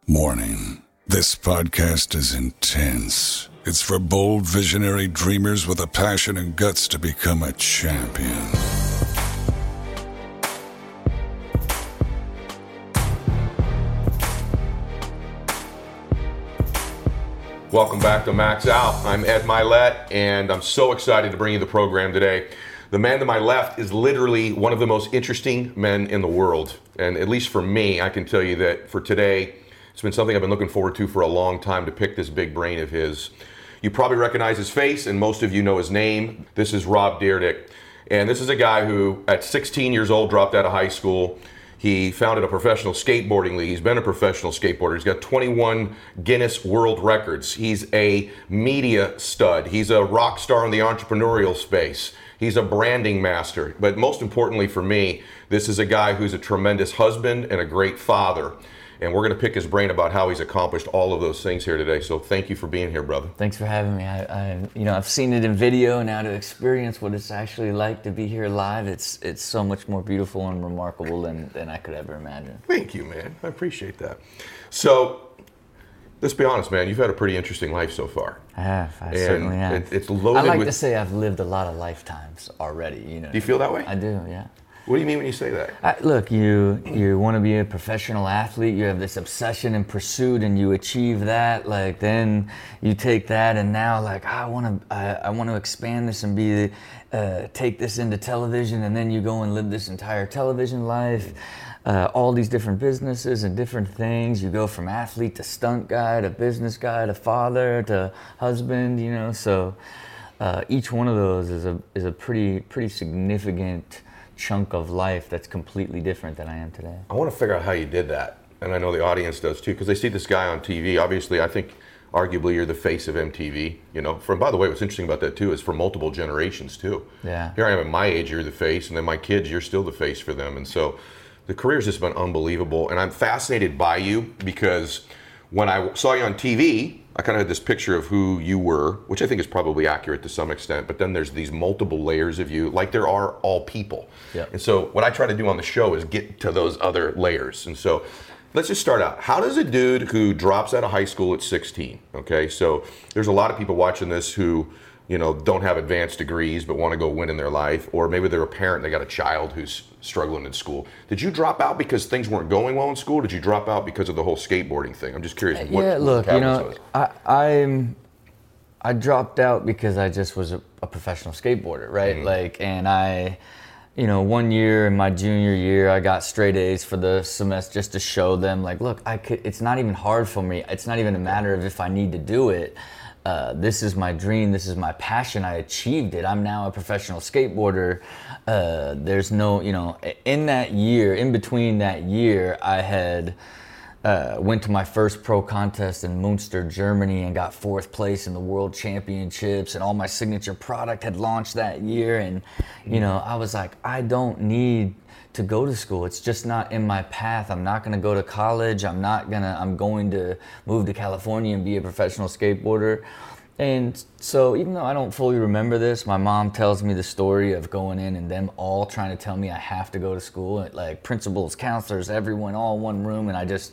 Warning. This podcast is intense. It's for bold, visionary dreamers with a passion and guts to become a champion. Welcome back to Max Out. I'm Ed Milet, and I'm so excited to bring you the program today. The man to my left is literally one of the most interesting men in the world. And at least for me, I can tell you that for today, it's been something I've been looking forward to for a long time, to pick this big brain of his. You probably recognize his face, and most of you know his name. This is Rob Dyrdek. And this is a guy who, at 16 years old, dropped out of high school. He founded a professional skateboarding league. He's been a professional skateboarder. He's got 21 Guinness World Records. He's a media stud. He's a rock star in the entrepreneurial space. He's a branding master. But most importantly for me, this is a guy who's a tremendous husband and a great father. And we're going to pick his brain about how he's accomplished all of those things here today. So thank you for being here, brother. Thanks for having me. I've seen it in video, and now to experience what it's actually like to be here live, it's so much more beautiful and remarkable than I could ever imagine. Thank you, man. I appreciate that. So let's be honest, man. You've had a pretty interesting life so far. I have. I certainly have. It's loaded. I like to say I've lived a lot of lifetimes already. You know. Do you feel that way? I do. Yeah. What do you mean when you say that? Look, you want to be a professional athlete. You have this obsession and pursuit, and you achieve that. Like then you take that, and now like I want to expand this and be take this into television, and then you go and live this entire television life. All these different businesses and different things. You go from athlete to stunt guy to business guy to father to husband. You know, so each one of those is a pretty significant chunk of life that's completely different than I am today. I want to figure out how you did that, and I know the audience does too, because they see this guy on TV. Obviously, I think arguably you're the face of MTV. You know, by the way, what's interesting about that too is for multiple generations too. Yeah. Here I am at my age, you're the face, and then my kids, you're still the face for them, and so the career's just been unbelievable. And I'm fascinated by you because when I saw you on TV, I kind of had this picture of who you were, which I think is probably accurate to some extent, but then there's these multiple layers of you, like there are all people. Yep. And so what I try to do on the show is get to those other layers. And so let's just start out. How does a dude who drops out of high school at 16, okay, so there's a lot of people watching this who, you know, don't have advanced degrees but want to go win in their life, or maybe they're a parent, they got a child who's struggling in school. Did you drop out because things weren't going well in school? Did you drop out because of the whole skateboarding thing? I'm just curious. I dropped out because I just was a professional skateboarder, right? Mm-hmm. Like, and I, one year in my junior year, I got straight A's for the semester just to show them, like, look, it's not even hard for me. It's not even a matter of if I need to do it. This is my dream. This is my passion. I achieved it. I'm now a professional skateboarder. There's no, in that year, in between that year, I had went to my first pro contest in Münster, Germany, and got 4th place in the World Championships, and all my signature product had launched that year. And, I was like, I don't need to go to school. It's just not in my path. I'm not going to go to college. I'm going to move to California and be a professional skateboarder. And so even though I don't fully remember this, my mom tells me the story of going in and them all trying to tell me I have to go to school, like principals, counselors, everyone, all in one room. And I just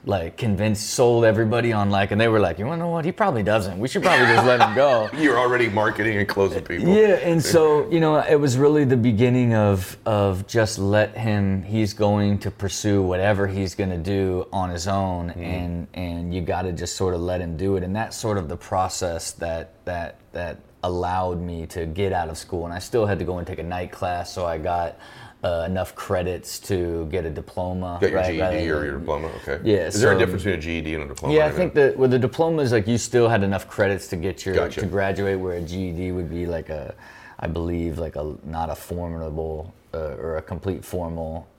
sold everybody on and they were like, you want to know what? He probably doesn't. We should probably just let him go. You're already marketing and closing people. Yeah, and so, it was really the beginning of just let him, he's going to pursue whatever he's going to do on his own, and you got to just sort of let him do it. And that's sort of the process that allowed me to get out of school. And I still had to go and take a night class, so I got enough credits to get a diploma. Get your GED or your diploma, okay. Yeah. Is there a difference between a GED and a diploma? Yeah, I think that with the diploma is you still had enough credits to get Gotcha. to graduate, where a GED would be I believe not a formidable or a complete formal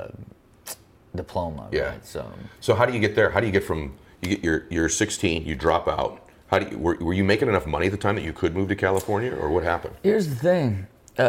diploma. Yeah. Right? So how do you get there? How do you get from you're 16, you drop out? Were you making enough money at the time that you could move to California, or what happened? Here's the thing.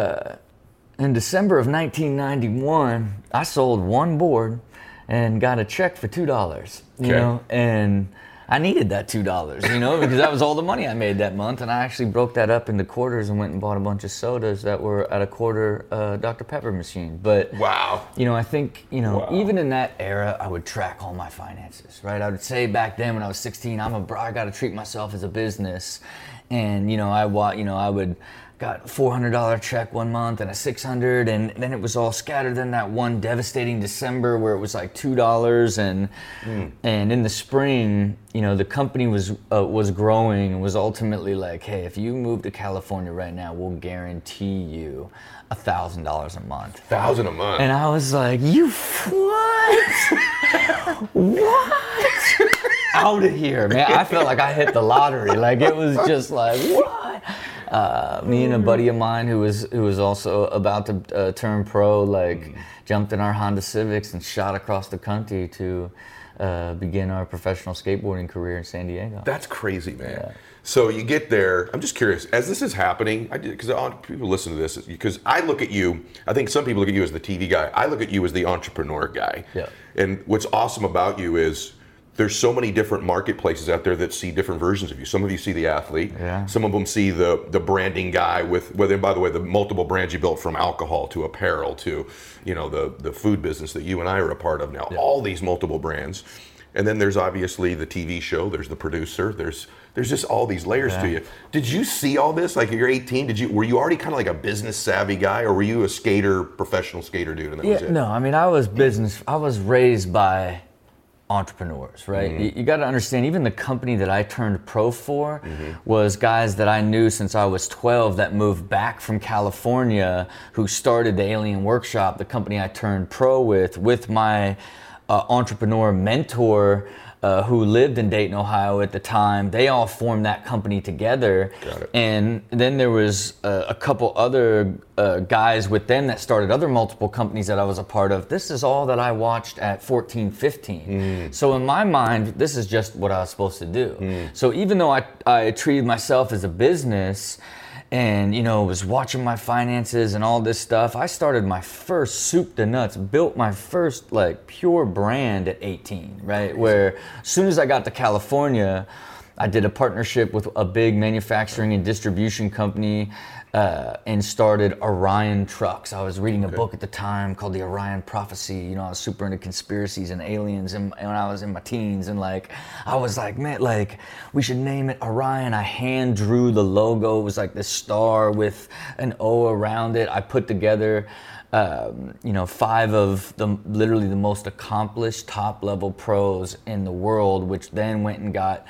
In December of 1991, I sold one board and got a check for $2. And I needed that $2, you know, because that was all the money I made that month. And I actually broke that up into quarters and went and bought a bunch of sodas that were at a quarter Dr. Pepper machine. But, Wow. you know, I think, you know, Wow. even in that era, I would track all my finances, right? I would say back then when I was 16, I got to treat myself as a business. And, you know, I would got $400 check one month and a $600, and then it was all scattered in that one devastating December where it was like $2, and in the spring, you know, the company was growing and was ultimately like, hey, if you move to California right now, we'll guarantee you $1,000 a month. $1,000 a month. And I was like, you what? What? Out of here, man. I felt like I hit the lottery. Like, it was just like, what? Me and a buddy of mine who was also about to turn pro, like, jumped in our Honda Civics and shot across the country to begin our professional skateboarding career in San Diego. That's crazy, man. Yeah. So you get there. I'm just curious, as this is happening, because people listen to this, because I look at you, I think some people look at you as the TV guy. I look at you as the entrepreneur guy. Yeah. And what's awesome about you is there's so many different marketplaces out there that see different versions of you. Some of you see the athlete. Yeah. Some of them see the branding guy with, whether, by the way, the multiple brands you built from alcohol to apparel to, you know, the food business that you and I are a part of now. Yeah. All these multiple brands. And then there's obviously the TV show. There's the producer. There's just all these layers to you. Did you see all this? Like, you're 18. Were you already kind of like a business savvy guy, or were you a professional skater dude? And that was it? No. I mean, I was raised by entrepreneurs, right? Mm-hmm. You got to understand, even the company that I turned pro for was guys that I knew since I was 12 that moved back from California, who started the Alien Workshop, the company I turned pro with my entrepreneur mentor, who lived in Dayton, Ohio at the time. They all formed that company together. Got it. And then there was a couple other guys with them that started other multiple companies that I was a part of. This is all that I watched at 14, 15. So in my mind, this is just what I was supposed to do. So even though I treated myself as a business, and, you know, was watching my finances and all this stuff, I started my first soup to nuts, built my first, like, pure brand at 18, right? Where as soon as I got to California, I did a partnership with a big manufacturing and distribution company, and started Orion Trucks. I was reading a book at the time called The Orion Prophecy. You know, I was super into conspiracies and aliens, and when I was in my teens, and like, I was like, man, like, we should name it Orion. I hand drew the logo. It was like this star with an O around it. I put together, you know, 5 of literally the most accomplished top level pros in the world, which then went and got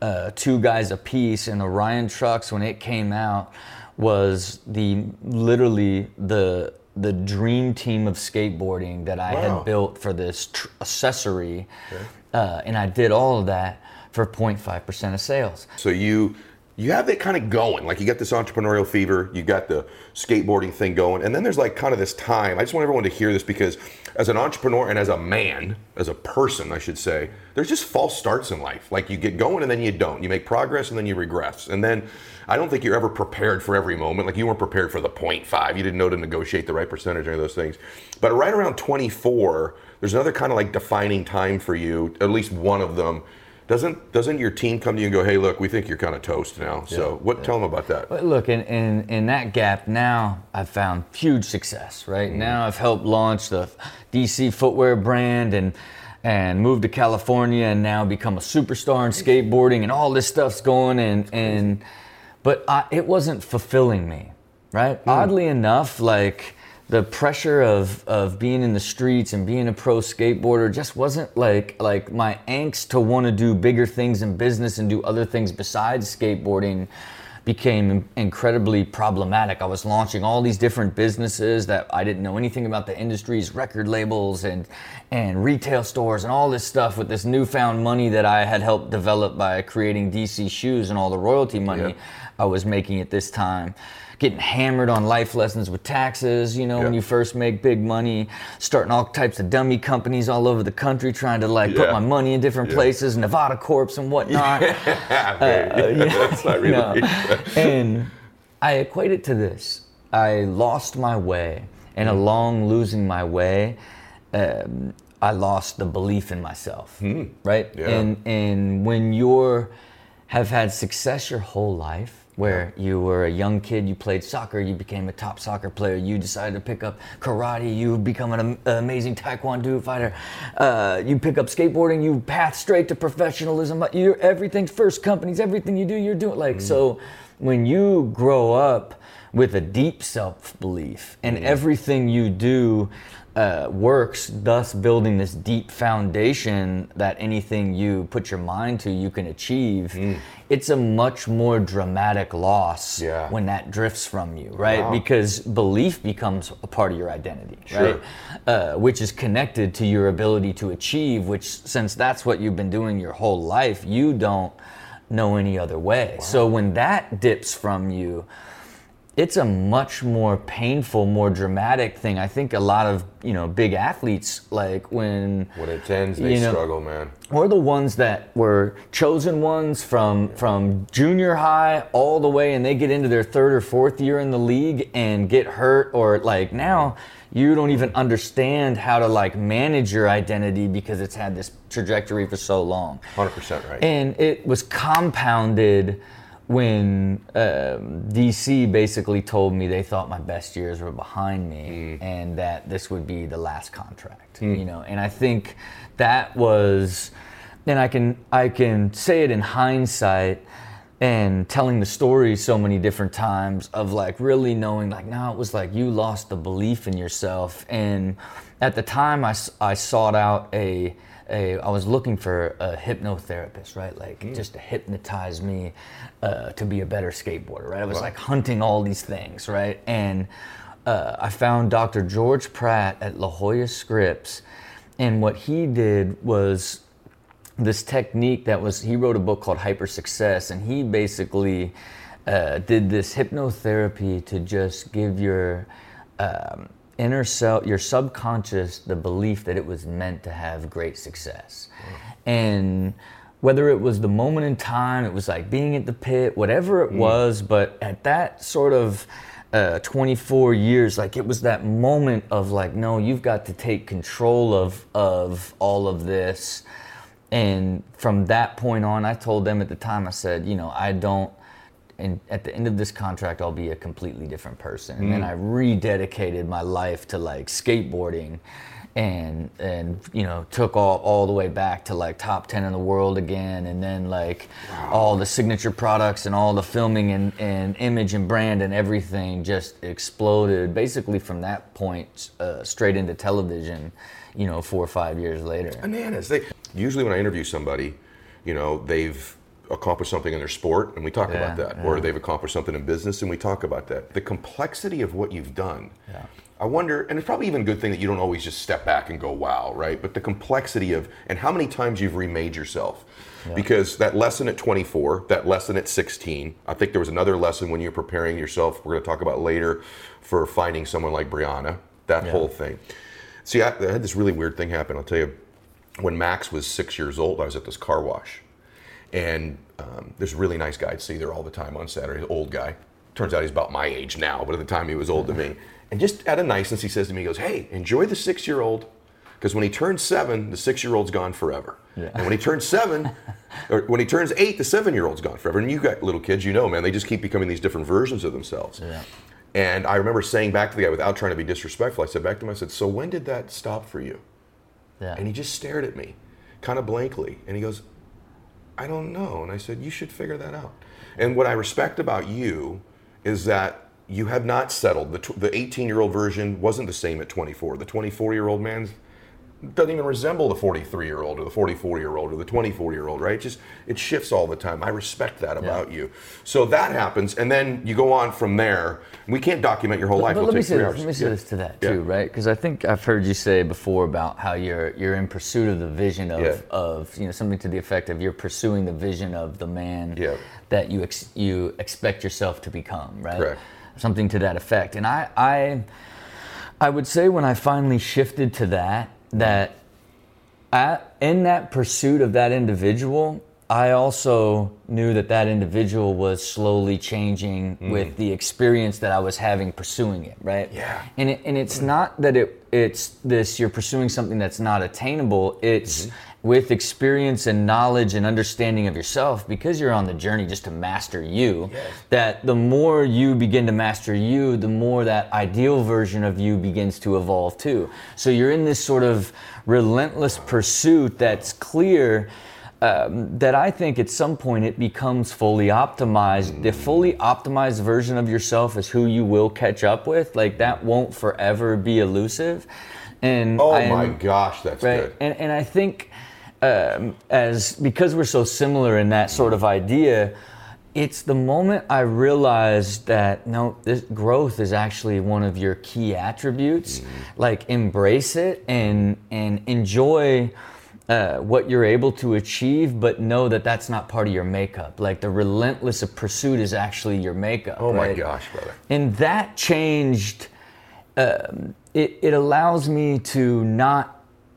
2 guys apiece. And Orion Trucks, when it came out, was literally the dream team of skateboarding that I had built for this accessory. And I did all of that for 0.5% of sales. So you have that kind of going, like, you got this entrepreneurial fever, you got the skateboarding thing going, and then there's like kind of this time. I just want everyone to hear this, because as an entrepreneur and as a man, as a person, I should say, there's just false starts in life. Like, you get going and then you don't. You make progress and then you regress. And then I don't think you're ever prepared for every moment. Like, you weren't prepared for the 0.5. You didn't know to negotiate the right percentage or any of those things. But right around 24, there's another kind of like defining time for you, at least one of them. Doesn't your team come to you and go, hey, look, we think you're kind of toast now? So tell them about that. But look, in that gap now, I've found huge success, right? Now I've helped launch the DC footwear brand and moved to California, and now become a superstar in skateboarding, and all this stuff's going, but it wasn't fulfilling me, right? Oddly enough, like, the pressure of being in the streets and being a pro skateboarder just wasn't like my angst to want to do bigger things in business and do other things besides skateboarding became incredibly problematic. I was launching all these different businesses that I didn't know anything about the industries, record labels and retail stores and all this stuff, with this newfound money that I had helped develop by creating DC Shoes and all the royalty money I was making at this time. Getting hammered on life lessons with taxes, you know, when you first make big money, starting all types of dummy companies all over the country, trying to like put my money in different places, Nevada Corps and whatnot. That's not really And I equate it to this. I lost my way, and along losing my way, I lost the belief in myself, right? Yeah. And when have had success your whole life, where you were a young kid, you played soccer, you became a top soccer player, you decided to pick up karate, you become an amazing taekwondo fighter, you pick up skateboarding, you path straight to professionalism, everything's first companies, everything you do, you're doing like, so when you grow up with a deep self-belief and everything you do works, thus building this deep foundation that anything you put your mind to, you can achieve. It's a much more dramatic loss when that drifts from you, right? Wow. Because belief becomes a part of your identity, right? Which is connected to your ability to achieve, which, since that's what you've been doing your whole life, you don't know any other way. So when that dips from you, it's a much more painful, more dramatic thing. I think a lot of, big athletes, like when it ends, they struggle, man. Or the ones that were chosen ones from junior high all the way, and they get into their third or fourth year in the league and get hurt, or like now you don't even understand how to like manage your identity because it's had this trajectory for so long. 100% right. And it was compounded when DC basically told me they thought my best years were behind me and that this would be the last contract, and I think that was, and I can say it in hindsight and telling the story so many different times of like really knowing like, no, it was like you lost the belief in yourself. And at the time I sought out I was looking for a hypnotherapist, right? Like just to hypnotize me to be a better skateboarder, right? I was like hunting all these things, right? And I found Dr. George Pratt at La Jolla Scripps, and what he did was this technique he wrote a book called Hyper Success, and he basically did this hypnotherapy to just give your inner self, your subconscious, the belief that it was meant to have great success. And whether it was the moment in time, it was like being at the pit, whatever it was, but at that sort of 24 years, like it was that moment of like, no, you've got to take control of all of this. And from that point on, I told them at the time, I said, and at the end of this contract, I'll be a completely different person. And then I rededicated my life to like skateboarding and took all the way back to like top 10 in the world again. And then like all the signature products and all the filming and image and brand and everything just exploded basically from that point straight into television, 4 or 5 years later. Bananas. Usually when I interview somebody, they've accomplished something in their sport, and we talk about that, or they've accomplished something in business, and we talk about that. The complexity of what you've done, I wonder, and it's probably even a good thing that you don't always just step back and go, wow, right? But the complexity of, and how many times you've remade yourself. Because that lesson at 24, that lesson at 16, I think there was another lesson when you're preparing yourself, we're going to talk about later, for finding someone like Brianna, that whole thing. See, I had this really weird thing happen. I'll tell you, when Max was 6 years old, I was at this car wash. And there's a really nice guy I'd see there all the time on Saturday, old guy. Turns out he's about my age now, but at the time he was old to me. And just out of niceness, he says to me, he goes, hey, enjoy the 6-year-old, because when he turns 7, the 6-year-old's gone forever. And when he turns 7, or when he turns 8, the 7-year-old's gone forever. And you got little kids, man, they just keep becoming these different versions of themselves. And I remember saying back to the guy, without trying to be disrespectful, I said back to him, I said, so when did that stop for you? And he just stared at me, kind of blankly. And he goes, I don't know. And I said, you should figure that out. And what I respect about you is that you have not settled. The 18-year-old version wasn't the same at 24. The 24-year-old man doesn't even resemble the 43-year-old or the 44-year-old or the 24-year-old, right? It shifts all the time. I respect that about you. So that happens, and then you go on from there. We can't document your whole life. But let me say this to that too, right? Because I think I've heard you say before about how you're in pursuit of the vision of something to the effect of you're pursuing the vision of the man that you expect yourself to become, right? Correct. Something to that effect. And I would say when I finally shifted to that in that pursuit of that individual, I also knew that individual was slowly changing with the experience that I was having pursuing it, right? And it's not that it it's this, you're pursuing something that's not attainable. It's with experience and knowledge and understanding of yourself, because you're on the journey just to master you, that the more you begin to master you, the more that ideal version of you begins to evolve too. So you're in this sort of relentless pursuit that's clear, that I think at some point it becomes fully optimized. The fully optimized version of yourself is who you will catch up with. Like, that won't forever be elusive. And my gosh, that's good. And I think because we're so similar in that sort of idea, it's the moment I realized that no, this growth is actually one of your key attributes. Like, embrace it and enjoy what you're able to achieve, but know that that's not part of your makeup. Like, the relentless pursuit is actually your makeup. Oh right? my gosh, brother. And that changed, it allows me to not,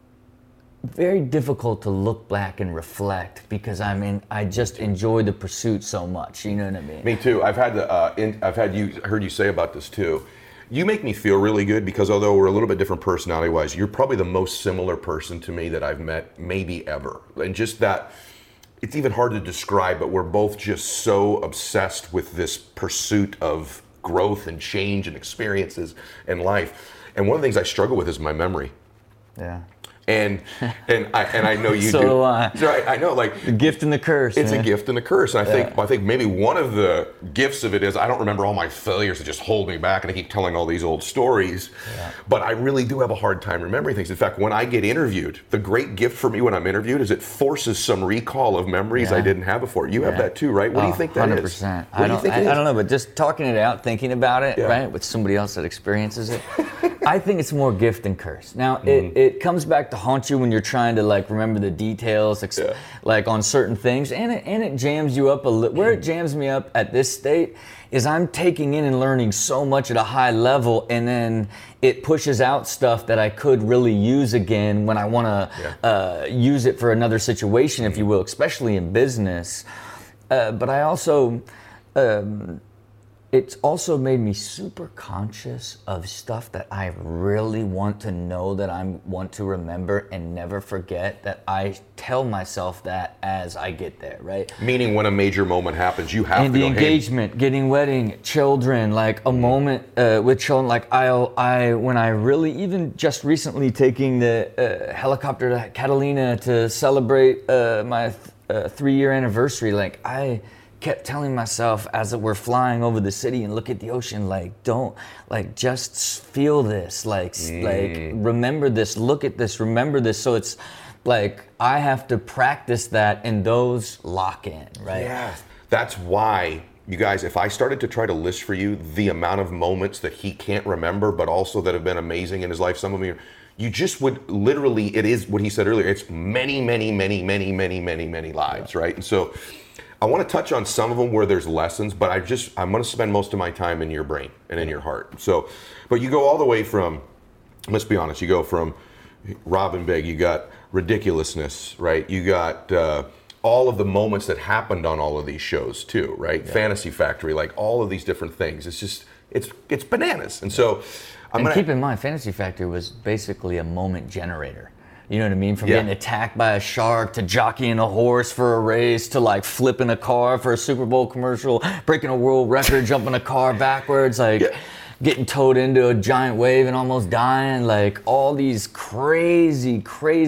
very difficult to look back and reflect, because I just enjoy the pursuit so much. You know what I mean? Me too. I've heard you say about this too. You make me feel really good, because although we're a little bit different personality-wise, you're probably the most similar person to me that I've met maybe ever. And just that, it's even hard to describe, but we're both just so obsessed with this pursuit of growth and change and experiences in life. And one of the things I struggle with is my memory. Yeah. And I know you so do. do I. Right, I know, like the gift and the curse. It's man. a gift and a curse. And I think maybe one of the gifts of it is I don't remember all my failures that just hold me back, and I keep telling all these old stories. Yeah. But I really do have a hard time remembering things. In fact, when I get interviewed, the great gift for me when I'm interviewed is it forces some recall of memories I didn't have before. You have that too, right? What do you think that 100%. is? 100%. I don't know, but just talking it out, thinking about it, right, with somebody else that experiences it, I think it's more gift than curse. Now, it comes back to haunt you when you're trying to like remember the details, like on certain things, and it jams you up a little. Where it jams me up at this state is I'm taking in and learning so much at a high level, and then it pushes out stuff that I could really use again when I want to use it for another situation, if you will, especially in business. But I also, it's also made me super conscious of stuff that I really want to know, that I want to remember and never forget, that I tell myself that as I get there, right? Meaning when a major moment happens, you have to go, and the engagement, getting wedding, children, like a moment with children, like when I really, even just recently taking the helicopter to Catalina to celebrate my 3-year anniversary, like I kept telling myself as we're flying over the city and look at the ocean, like, don't, like, just feel this, like remember this, look at this, remember this. So it's like I have to practice that, and those lock in, right? Yeah. That's why, you guys, if I started to try to list for you the amount of moments that he can't remember, but also that have been amazing in his life, some of them, you just would literally, it is what he said earlier, it's many, many, many, many, many, many, many lives, right? And so I want to touch on some of them where there's lessons, but I'm going to spend most of my time in your brain and in your heart. So, but you go all the way from, let's be honest, you go from Rob & Big, you got ridiculousness, right? You got all of the moments that happened on all of these shows too, right? Yeah. Fantasy Factory, like all of these different things. It's just, it's bananas. And so keep in mind, Fantasy Factory was basically a moment generator. You know what I mean? From getting attacked by a shark, to jockeying a horse for a race, to like flipping a car for a Super Bowl commercial, breaking a world record, jumping a car backwards, like getting towed into a giant wave and almost dying. Like all these crazy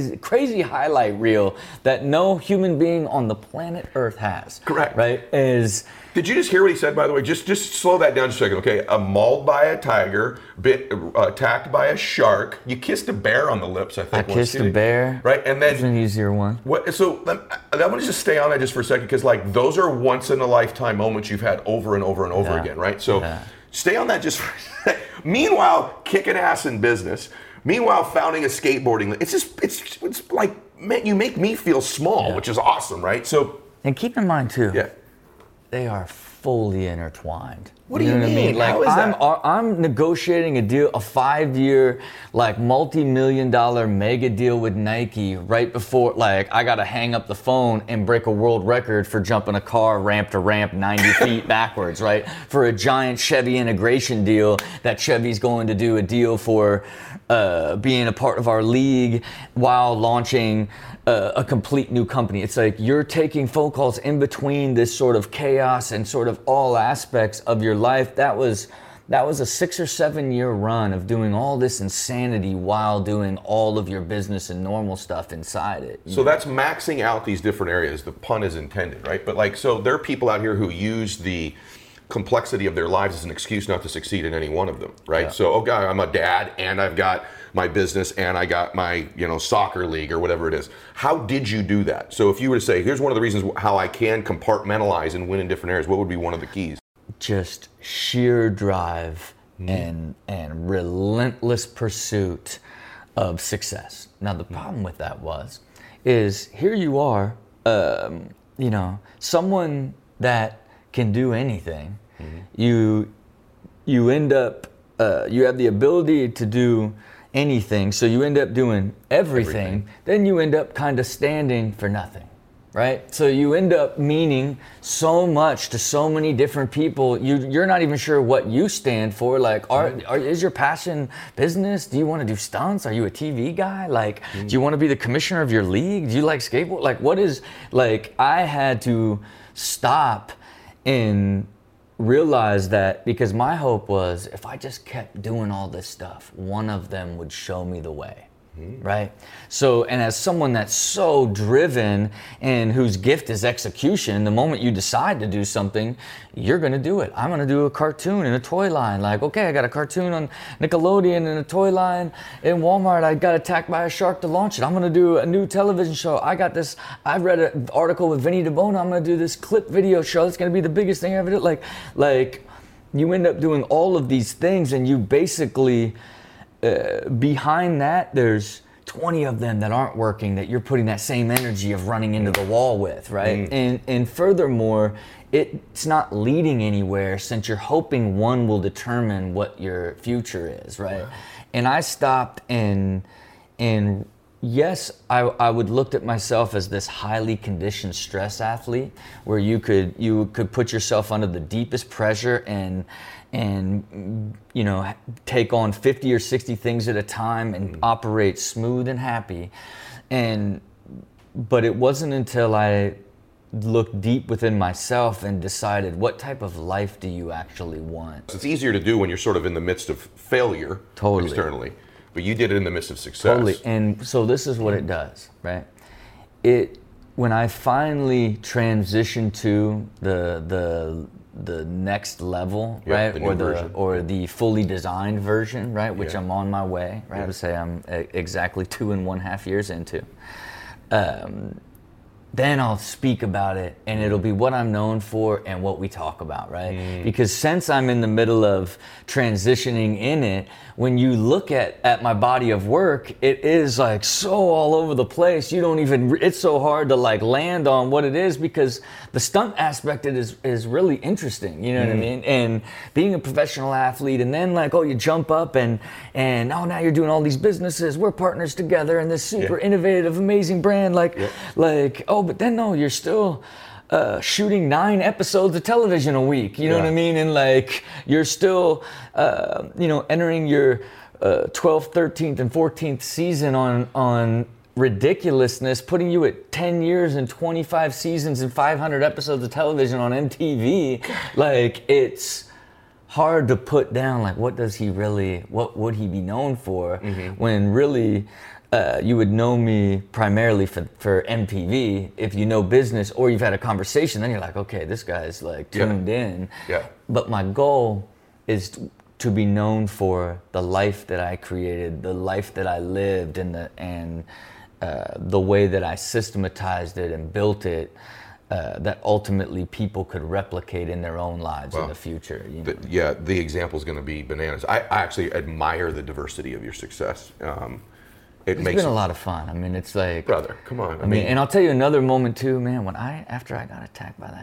highlight reel that no human being on the planet Earth has. Correct. Right? Did you just hear what he said, by the way? Just slow that down just a second, okay? Mauled by a tiger, attacked by a shark. You kissed a bear on the lips, I think. I kissed a bear. Right, and then... That's an easier one. So I want to just stay on that just for a second, because like those are once-in-a-lifetime moments you've had over and over and over again, right? So stay on that just for a second. Meanwhile, kicking ass in business. Meanwhile, founding a skateboarding... It's like, man, you make me feel small, which is awesome, right? So... And keep in mind, too... they are fully intertwined. What do you mean? Like, How is that? I'm negotiating a deal, a 5-year, like, multi-million-dollar mega deal with Nike right before, like, I got to hang up the phone and break a world record for jumping a car ramp to ramp 90 feet backwards, right? For a giant Chevy integration deal that Chevy's going to do a deal for being a part of our league while launching a complete new company. It's like you're taking phone calls in between this sort of chaos and sort of all aspects of your life. That was a 6 or 7 year run of doing all this insanity while doing all of your business and normal stuff inside it. So that's maxing out these different areas. The pun is intended, right? But like, so there are people out here who use the complexity of their lives as an excuse not to succeed in any one of them, right? Yeah. So, okay, I'm a dad and I've got my business and I got my, soccer league or whatever it is. How did you do that? So if you were to say, here's one of the reasons how I can compartmentalize and win in different areas, what would be one of the keys? Just sheer drive and relentless pursuit of success. Now the problem with that is here you are, someone that can do anything. You end up, you have the ability to do anything, so you end up doing everything. Then you end up kind of standing for nothing, right? So you end up meaning so much to so many different people. You're not even sure what you stand for. Like, is your passion business? Do you want to do stunts? Are you a TV guy? Like, do you want to be the commissioner of your league? Do you like skateboard? Like, what is, like, I had to stop and realize that, because my hope was if I just kept doing all this stuff, one of them would show me the way. Right? So, and as someone that's so driven and whose gift is execution, the moment you decide to do something, you're going to do it. I'm going to do a cartoon in a toy line. Like, okay, I got a cartoon on Nickelodeon in a toy line in Walmart. I got attacked by a shark to launch it. I'm going to do a new television show. I read an article with Vinny DeBona. I'm going to do this clip video show. It's going to be the biggest thing I ever did. Like you end up doing all of these things, and you basically, behind that, there's 20 of them that aren't working that you're putting that same energy of running into the wall with, right? And furthermore, it's not leading anywhere, since you're hoping one will determine what your future is, right? Wow. And I stopped and yes, I would looked at myself as this highly conditioned stress athlete, where you could put yourself under the deepest pressure and take on 50 or 60 things at a time and operate smooth and happy. But it wasn't until I looked deep within myself and decided, what type of life do you actually want? It's easier to do when you're sort of in the midst of failure externally, but you did it in the midst of success. Totally. And so this is what it does, right? When I finally transitioned to the next level, right? Or the fully designed version, right? Which I'm on my way, right? I would say I'm exactly 2.5 years into. Then I'll speak about it, and it'll be what I'm known for and what we talk about, right? Because since I'm in the middle of transitioning in it, when you look at my body of work, it is like so all over the place. It's so hard to like land on what it is, because the stunt aspect is really interesting, you know what I mean? And being a professional athlete, and then like, you jump up and now you're doing all these businesses, we're partners together in this super innovative, amazing brand, but then no, you're still shooting 9 episodes of television a week, you know what I mean? And like, you're still, entering your 12th, 13th, and 14th season on ridiculousness, putting you at 10 years and 25 seasons and 500 episodes of television on MTV. Like, it's hard to put down, like, what would he be known for, when really you would know me primarily for MTV. If you know business or you've had a conversation, then you're like, okay, this guy's like tuned in. Yeah. But my goal is to be known for the life that I created, the life that I lived, and the way that I systematized it and built it, that ultimately people could replicate in their own lives in the future. The example is going to be bananas. I actually admire the diversity of your success. It's been a lot of fun. I mean, it's like, brother, come on. I mean, and I'll tell you another moment too, man. After I got attacked by that shark,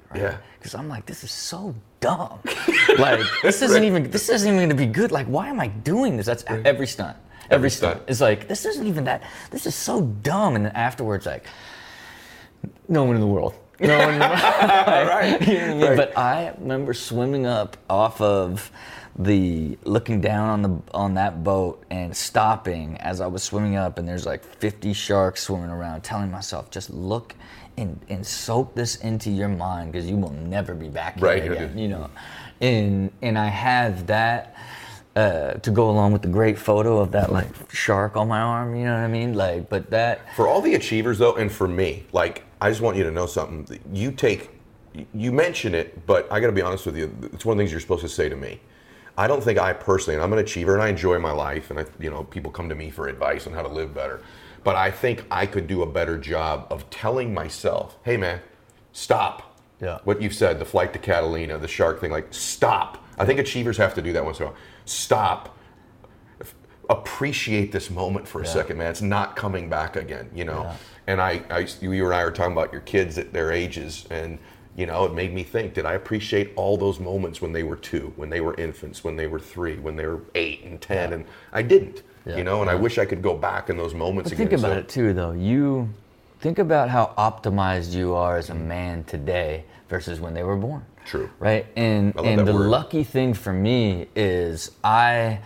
Right? Yeah. Because I'm like, this is so dumb. Like, this isn't even going to be good. Like, why am I doing this? That's every stunt. Every stunt. It's like, this isn't even that. This is so dumb. And then afterwards, like, no one in the world. No one in the world. Right. You know what I mean? Right. But I remember swimming up off of looking down on that boat and stopping as I was swimming up, and there's like 50 sharks swimming around, telling myself, just look and soak this into your mind, because you will never be back here again, you know. And I have that to go along with the great photo of that like shark on my arm, you know what I mean? Like, but that for all the achievers though, and for me, like, I just want you to know something. You mention it, but I got to be honest with you. It's one of the things you're supposed to say to me. I don't think I personally, and I'm an achiever and I enjoy my life, and people come to me for advice on how to live better. But I think I could do a better job of telling myself, hey man, stop. Yeah. What you've said, the flight to Catalina, the shark thing, like, stop. I think achievers have to do that once in a while. Stop. Appreciate this moment for a second, man. It's not coming back again, you know. Yeah. And you and I were talking about your kids at their ages, and it made me think, did I appreciate all those moments when they were 2, when they were infants, when they were 3, when they were 8 and 10, and I didn't, and I wish I could go back in those moments again. Think about it too, though. You think about how optimized you are as a man today versus when they were born. True. Right? And the lucky thing for me is I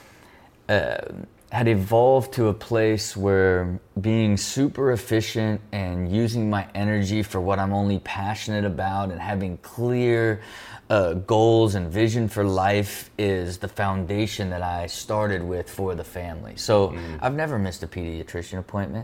had evolved to a place where being super efficient and using my energy for what I'm only passionate about and having clear goals and vision for life is the foundation that I started with for the family. So I've never missed a pediatrician appointment.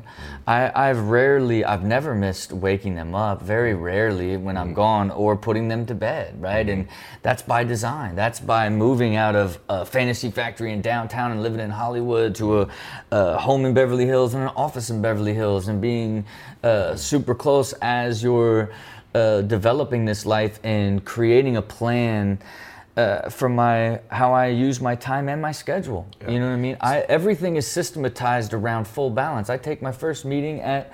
I've never missed waking them up, very rarely when I'm gone, or putting them to bed, right? And that's by design. That's by moving out of a fantasy factory in downtown and living in Hollywood to a home in Beverly Hills and an office in Beverly Hills, and being super close as you're developing this life and creating a plan for how I use my time and my schedule. Yeah. You know what I mean? Everything is systematized around full balance. I take my first meeting at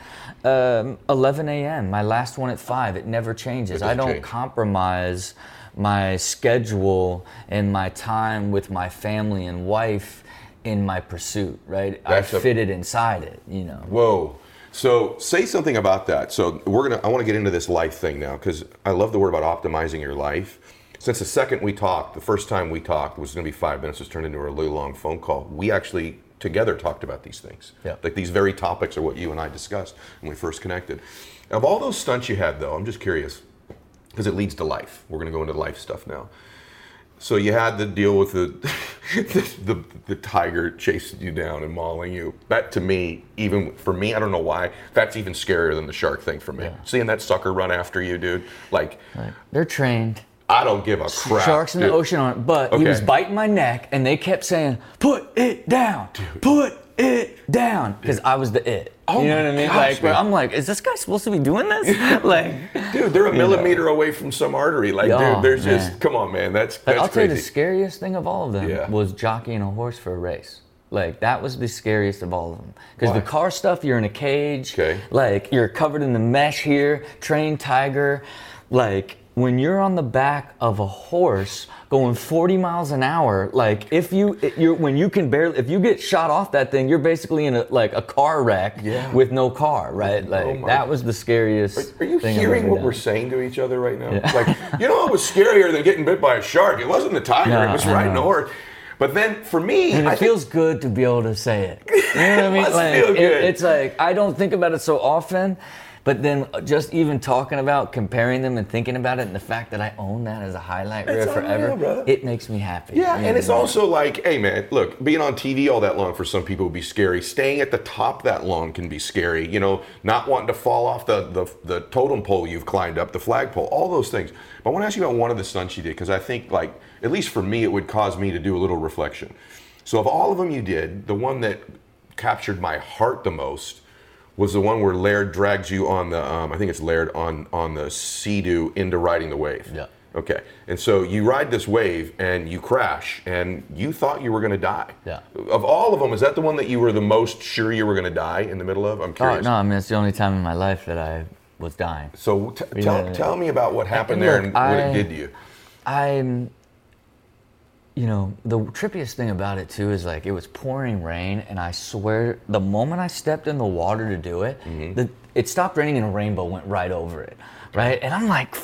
11 a.m., my last one at 5. It never changes. I don't compromise my schedule and my time with my family and wife in my pursuit, right? I fit it inside it, Whoa. So say something about that. So I want to get into this life thing now, because I love the word about optimizing your life. Since the first time we talked was going to be 5 minutes, it's turned into a really long phone call. We actually together talked about these things. Yeah. Like, these very topics are what you and I discussed when we first connected. Of all those stunts you had though, I'm just curious, because it leads to life. We're going to go into life stuff now. So you had to deal with the tiger chasing you down and mauling you. That, to me, even for me, I don't know why, that's even scarier than the shark thing for me. Yeah. Seeing that sucker run after you, dude, like... Right. They're trained. I don't give a crap. Sharks in the ocean aren't, but he was biting my neck, and they kept saying, put it down, put it down, because I was the it. Oh, you know what I mean? Gosh, like, I'm like, is this guy supposed to be doing this? Like, dude, they're a millimeter away from some artery. Like, dude, there's just, come on, man, that's I'll crazy. tell you, the scariest thing of all of them was jockeying a horse for a race. Like, that was the scariest of all of them. Because the car stuff, you're in a cage. Okay. Like, you're covered in the mesh here, trained tiger. Like, when you're on the back of a horse going 40 miles an hour, like, if you get shot off that thing, you're basically in a car wreck with no car, right? Like, that was the scariest. Are you hearing what we're saying to each other right now? Yeah. Like, what was scarier than getting bit by a shark? It wasn't the tiger, it was riding a horse. But then for me, and it feels good to be able to say it. You know what I mean? Like, feel good. It's like, I don't think about it so often. But then just even talking about comparing them and thinking about it, and the fact that I own that as a highlight reel forever, it makes me happy. Yeah, and it's also like, hey man, look, being on TV all that long for some people would be scary. Staying at the top that long can be scary. Not wanting to fall off the totem pole you've climbed up, the flagpole, all those things. But I want to ask you about one of the stunts you did, because I think, like, at least for me, it would cause me to do a little reflection. So of all of them you did, the one that captured my heart the most was the one where Laird drags you on the, I think it's Laird, on the Sea-Doo into riding the wave. Yeah. Okay. And so you ride this wave and you crash and you thought you were going to die. Yeah. Of all of them, is that the one that you were the most sure you were going to die in the middle of? I'm curious. Oh, no, I mean, it's the only time in my life that I was dying. So tell me about what happened there and what it did to you. The trippiest thing about it too is like it was pouring rain, and I swear the moment I stepped in the water to do it, it stopped raining and a rainbow went right over it, right? And I'm like,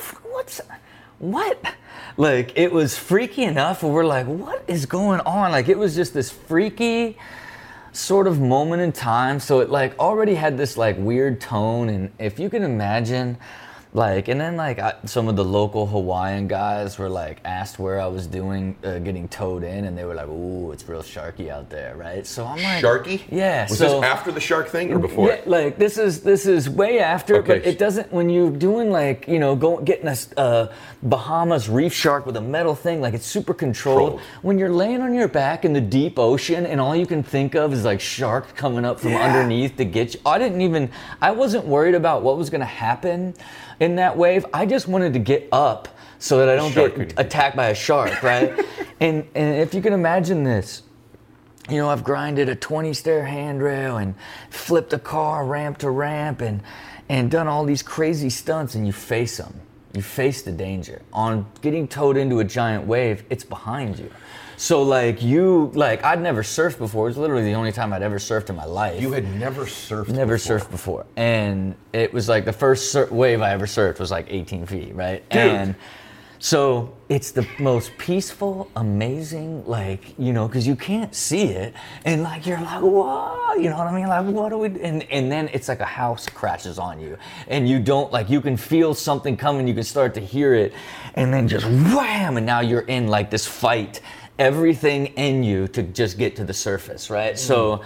what? Like, it was freaky enough where we're like, what is going on? Like, it was just this freaky sort of moment in time. So it like already had this like weird tone, and if you can imagine, like, and then like some of the local Hawaiian guys were like asked where I was doing, getting towed in, and they were like, "Ooh, it's real sharky out there, right?" So I'm like, "Sharky?" Yeah. Was this after the shark thing or before? Yeah, like this is way after, okay. But it doesn't. When you're doing like getting a Bahamas reef shark with a metal thing, like it's super controlled. When you're laying on your back in the deep ocean and all you can think of is like shark coming up from underneath to get you. I wasn't worried about what was gonna happen in that wave. I just wanted to get up so that I don't get attacked by a shark, right? and if you can imagine this, I've grinded a 20-stair handrail and flipped a car ramp to ramp and done all these crazy stunts, and you face them. You face the danger. On getting towed into a giant wave, it's behind you. So I'd never surfed before. It was literally the only time I'd ever surfed in my life. You had never surfed Never surfed before. And it was like the first wave I ever surfed was like 18 feet, right? Dude. And so it's the most peaceful, amazing, because you can't see it. And like, you're like, whoa, you know what I mean? Like, what do we do? And then it's like a house crashes on you. And you don't, you can feel something coming, you can start to hear it. And then just wham, and now you're in like this fight. Everything in you to just get to the surface, right? So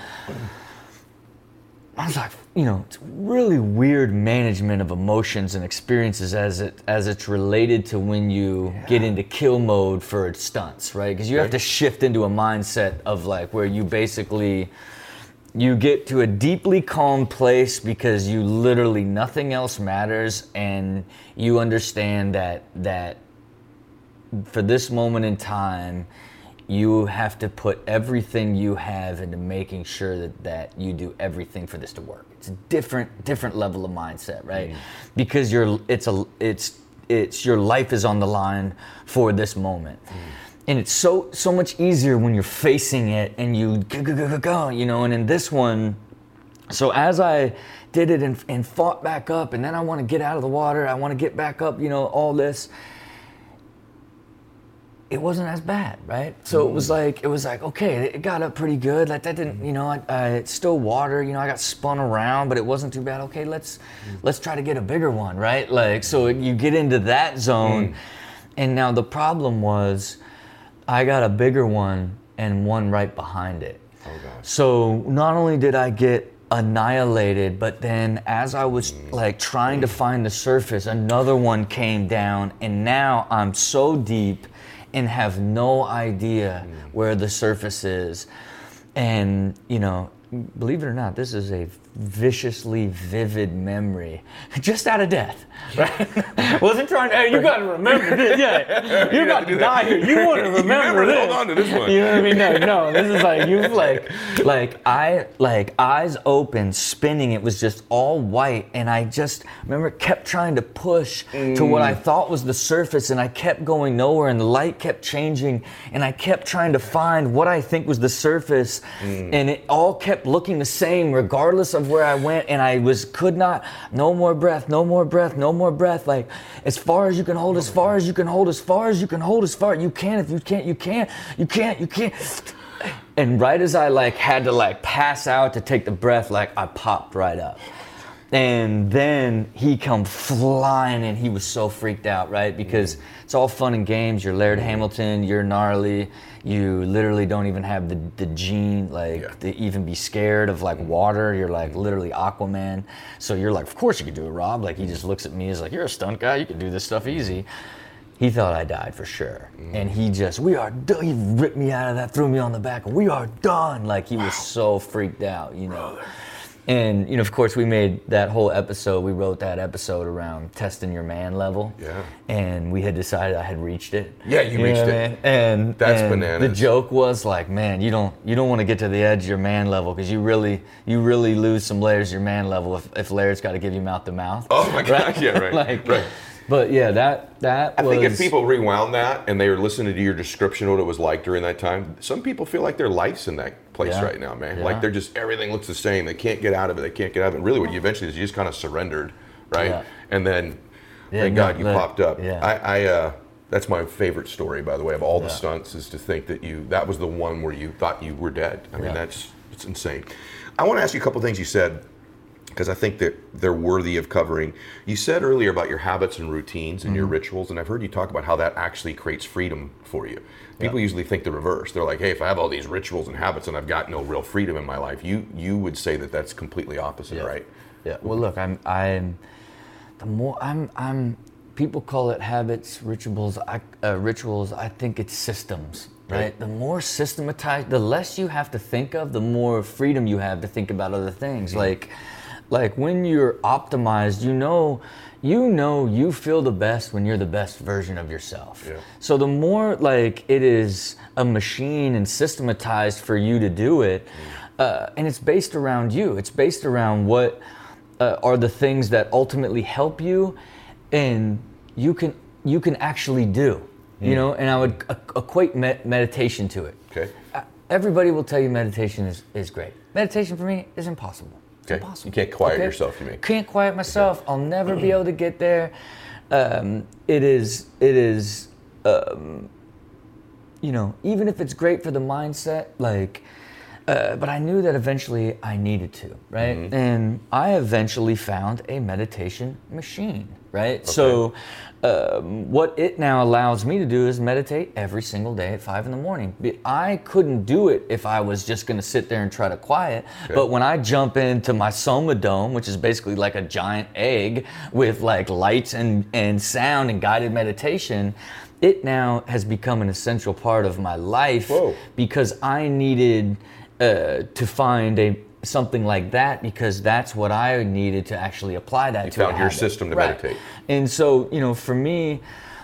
I was like, it's really weird management of emotions and experiences as it's related to when you get into kill mode for stunts, right? Because you have to shift into a mindset of like where you basically you get to a deeply calm place because you literally nothing else matters, and you understand that for this moment in time, you have to put everything you have into making sure that you do everything for this to work. It's a different level of mindset, right? Because it's your life is on the line for this moment. And it's so much easier when you're facing it and you go, and in this one, so as I did it and fought back up, and then I want to get out of the water, I want to get back up, all this, it wasn't as bad, right? So it was like, okay, it got up pretty good. Like that didn't, it's still water, I got spun around, but it wasn't too bad. Okay, let's try to get a bigger one, right? Like, so you get into that zone. And now the problem was I got a bigger one and one right behind it. Oh, gosh. So not only did I get annihilated, but then as I was like trying to find the surface, another one came down, and now I'm so deep and have no idea where the surface is. And, believe it or not, this is a viciously vivid memory, just out of death, right? Wasn't trying to, hey, you got to remember this, you're about to die here, you want to remember this. Hold on to this one. You know what I mean? No, this is like, you've eyes open, spinning, it was just all white, and I just remember kept trying to push to what I thought was the surface, and I kept going nowhere, and the light kept changing, and I kept trying to find what I think was the surface, and it all kept looking the same regardless of where I went, and I could not, no more breath, like as far as you can hold, as far as you can hold, as far as you can hold, as far you can, if you can't, you can't. And right as I had to pass out to take the breath, I popped right up. And then he come flying, and he was so freaked out, right? Because it's all fun and games. You're Laird Hamilton, you're gnarly. You literally don't even have the gene, to even be scared of water. You're literally Aquaman. So you're of course you could do it, Rob. He just looks at me as you're a stunt guy. You can do this stuff easy. He thought I died for sure. And he just, we are done. He ripped me out of that, threw me on the back. We are done. He was so freaked out, And, you know, of course, we made that whole episode, we wrote that episode around testing your man level. Yeah. And we had decided I had reached it. Yeah, you reached it. And that's and bananas. The joke was like, man, you don't want to get to the edge of your man level because you really lose some layers of your man level if Laird's got to give you mouth to mouth. Oh my gosh, right? yeah, right. Like, right. But yeah, that I was... think if people rewound that and they were listening to your description of what it was like during that time, some people feel like their life's in that place right now, man. Yeah. Like they're just, everything looks the same. They can't get out of it. They can't get out of it. Really what you eventually is you just kind of surrendered, right? Yeah. And then, thank God you popped up. Yeah. I that's my favorite story, by the way, of all the stunts, is to think that that was the one where you thought you were dead. I mean, it's insane. I want to ask you a couple things you said, because I think that they're worthy of covering. You said earlier about your habits and routines and your rituals, and I've heard you talk about how that actually creates freedom for you. People usually think the reverse. They're like, hey, if I have all these rituals and habits and I've got no real freedom in my life, you would say that that's completely opposite, right? Yeah. Well, look, I'm people call it habits, rituals. I think it's systems. Right? The more systematized, the less you have to think of, the more freedom you have to think about other things. Like when you're optimized, you feel the best when you're the best version of yourself. Yeah. So the more like it is a machine and systematized for you to do it, and it's based around you. It's based around what are the things that ultimately help you, and you can actually do. You know, and I would equate meditation to it. Okay. Everybody will tell you meditation is great. Meditation for me is impossible. It's impossible. You can't quiet yourself, you mean? Can't quiet myself. Okay. I'll never be able to get there. It is. You know, even if it's great for the mindset, like, but I knew that eventually I needed to, right? Mm-hmm. And I eventually found a meditation machine, right? Okay. So what it now allows me to do is meditate every single day at 5 a.m. I couldn't do it if I was just gonna sit there and try to quiet. Okay. But when I jump into my Soma Dome, which is basically like a giant egg with like lights and sound and guided meditation, it now has become an essential part of my life. Whoa. Because I needed to find something like that, because that's what I needed to actually apply that to. You found your system to meditate. And so, you know, for me,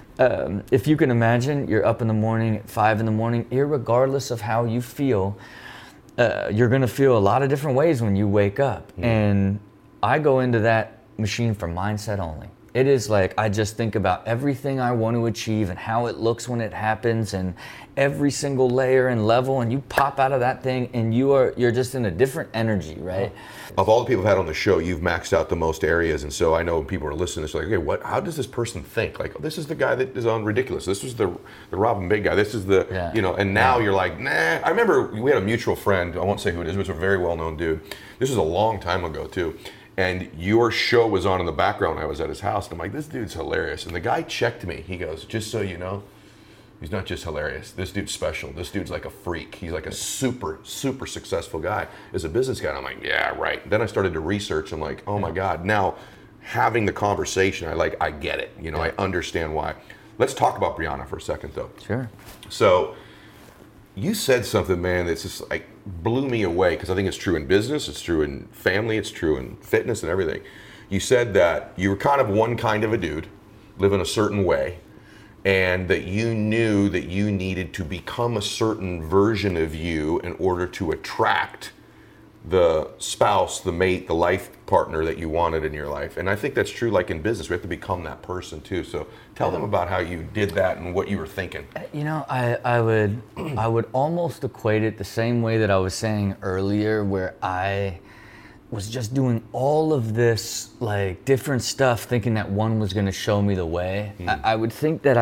if you can imagine, you're up in the morning at 5 a.m, irregardless of how you feel, you're gonna feel a lot of different ways when you wake up. Mm. And I go into that machine for mindset only. It is like, I just think about everything I want to achieve and how it looks when it happens, and every single layer and level, and you pop out of that thing and you're just in a different energy, right? Of all the people I've had on the show, you've maxed out the most areas, and so I know when people are listening, it's like, okay, how does this person think? Like, oh, this is the guy that is on Ridiculous. This was the Robin Big guy. This is the, you know, and now you're like, nah. I remember we had a mutual friend, I won't say who it is, but it was a very well-known dude. This was a long time ago too. And your show was on in the background when I was at his house. And I'm like, this dude's hilarious. And the guy checked me. He goes, just so you know, he's not just hilarious. This dude's special. This dude's like a freak. He's like a super, super successful guy as a business guy. And I'm like, yeah, right. Then I started to research. I'm like, oh my God. Now, having the conversation, I get it. You know, I understand why. Let's talk about Brianna for a second, though. Sure. So, you said something, man, that's just like blew me away, because I think it's true in business, it's true in family, it's true in fitness and everything. You said that you were kind of one kind of a dude, living a certain way, and that you knew that you needed to become a certain version of you in order to attract the spouse, the mate, the life partner that you wanted in your life. And I think that's true, like in business, we have to become that person too. So tell them about how you did that and what you were thinking. You know, I would almost equate it the same way that I was saying earlier, where I was just doing all of this like different stuff, thinking that one was going to show me the way. I would think that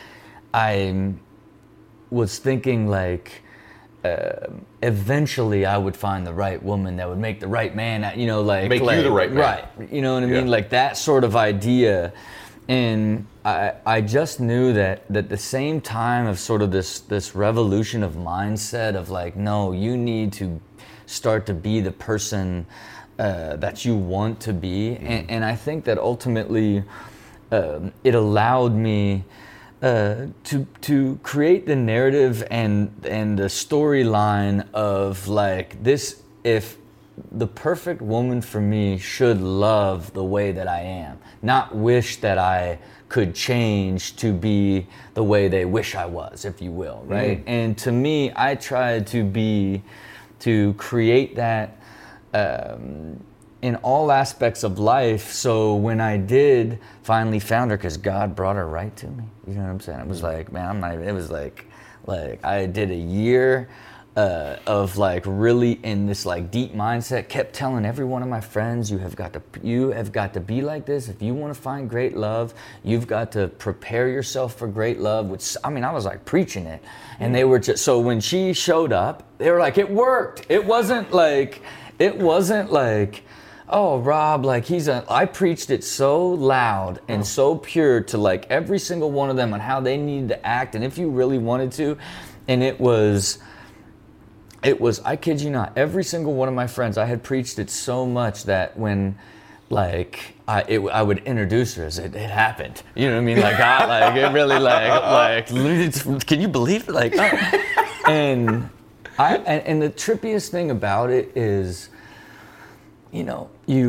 I was thinking like, eventually I would find the right woman that would make the right man, you know, like make you the right man. Right. You know what I mean? Like that sort of idea. And I just knew that at the same time of sort of this revolution of mindset of like, no, you need to start to be the person that you want to be. And I think that ultimately it allowed me to create the narrative and the storyline of like this, if the perfect woman for me should love the way that I am, not wish that I could change to be the way they wish I was, if you will, right? And to me, I tried to create that in all aspects of life. So when I did finally found her, because God brought her right to me, you know what I'm saying? It was like, man, it was like I did a year of like really in this like deep mindset, kept telling every one of my friends, you have got to be like this. If you want to find great love, you've got to prepare yourself for great love, which, I mean, I was like preaching it. And they were just, so when she showed up, they were like, it worked. It wasn't like, oh, Rob, like I preached it so loud and so pure to like every single one of them on how they needed to act. And if you really wanted to, and it was, I kid you not, every single one of my friends, I had preached it so much that when, like, I would introduce her as it happened. You know what I mean? Like, it really, like, can you believe it? Like, and the trippiest thing about it is, you know,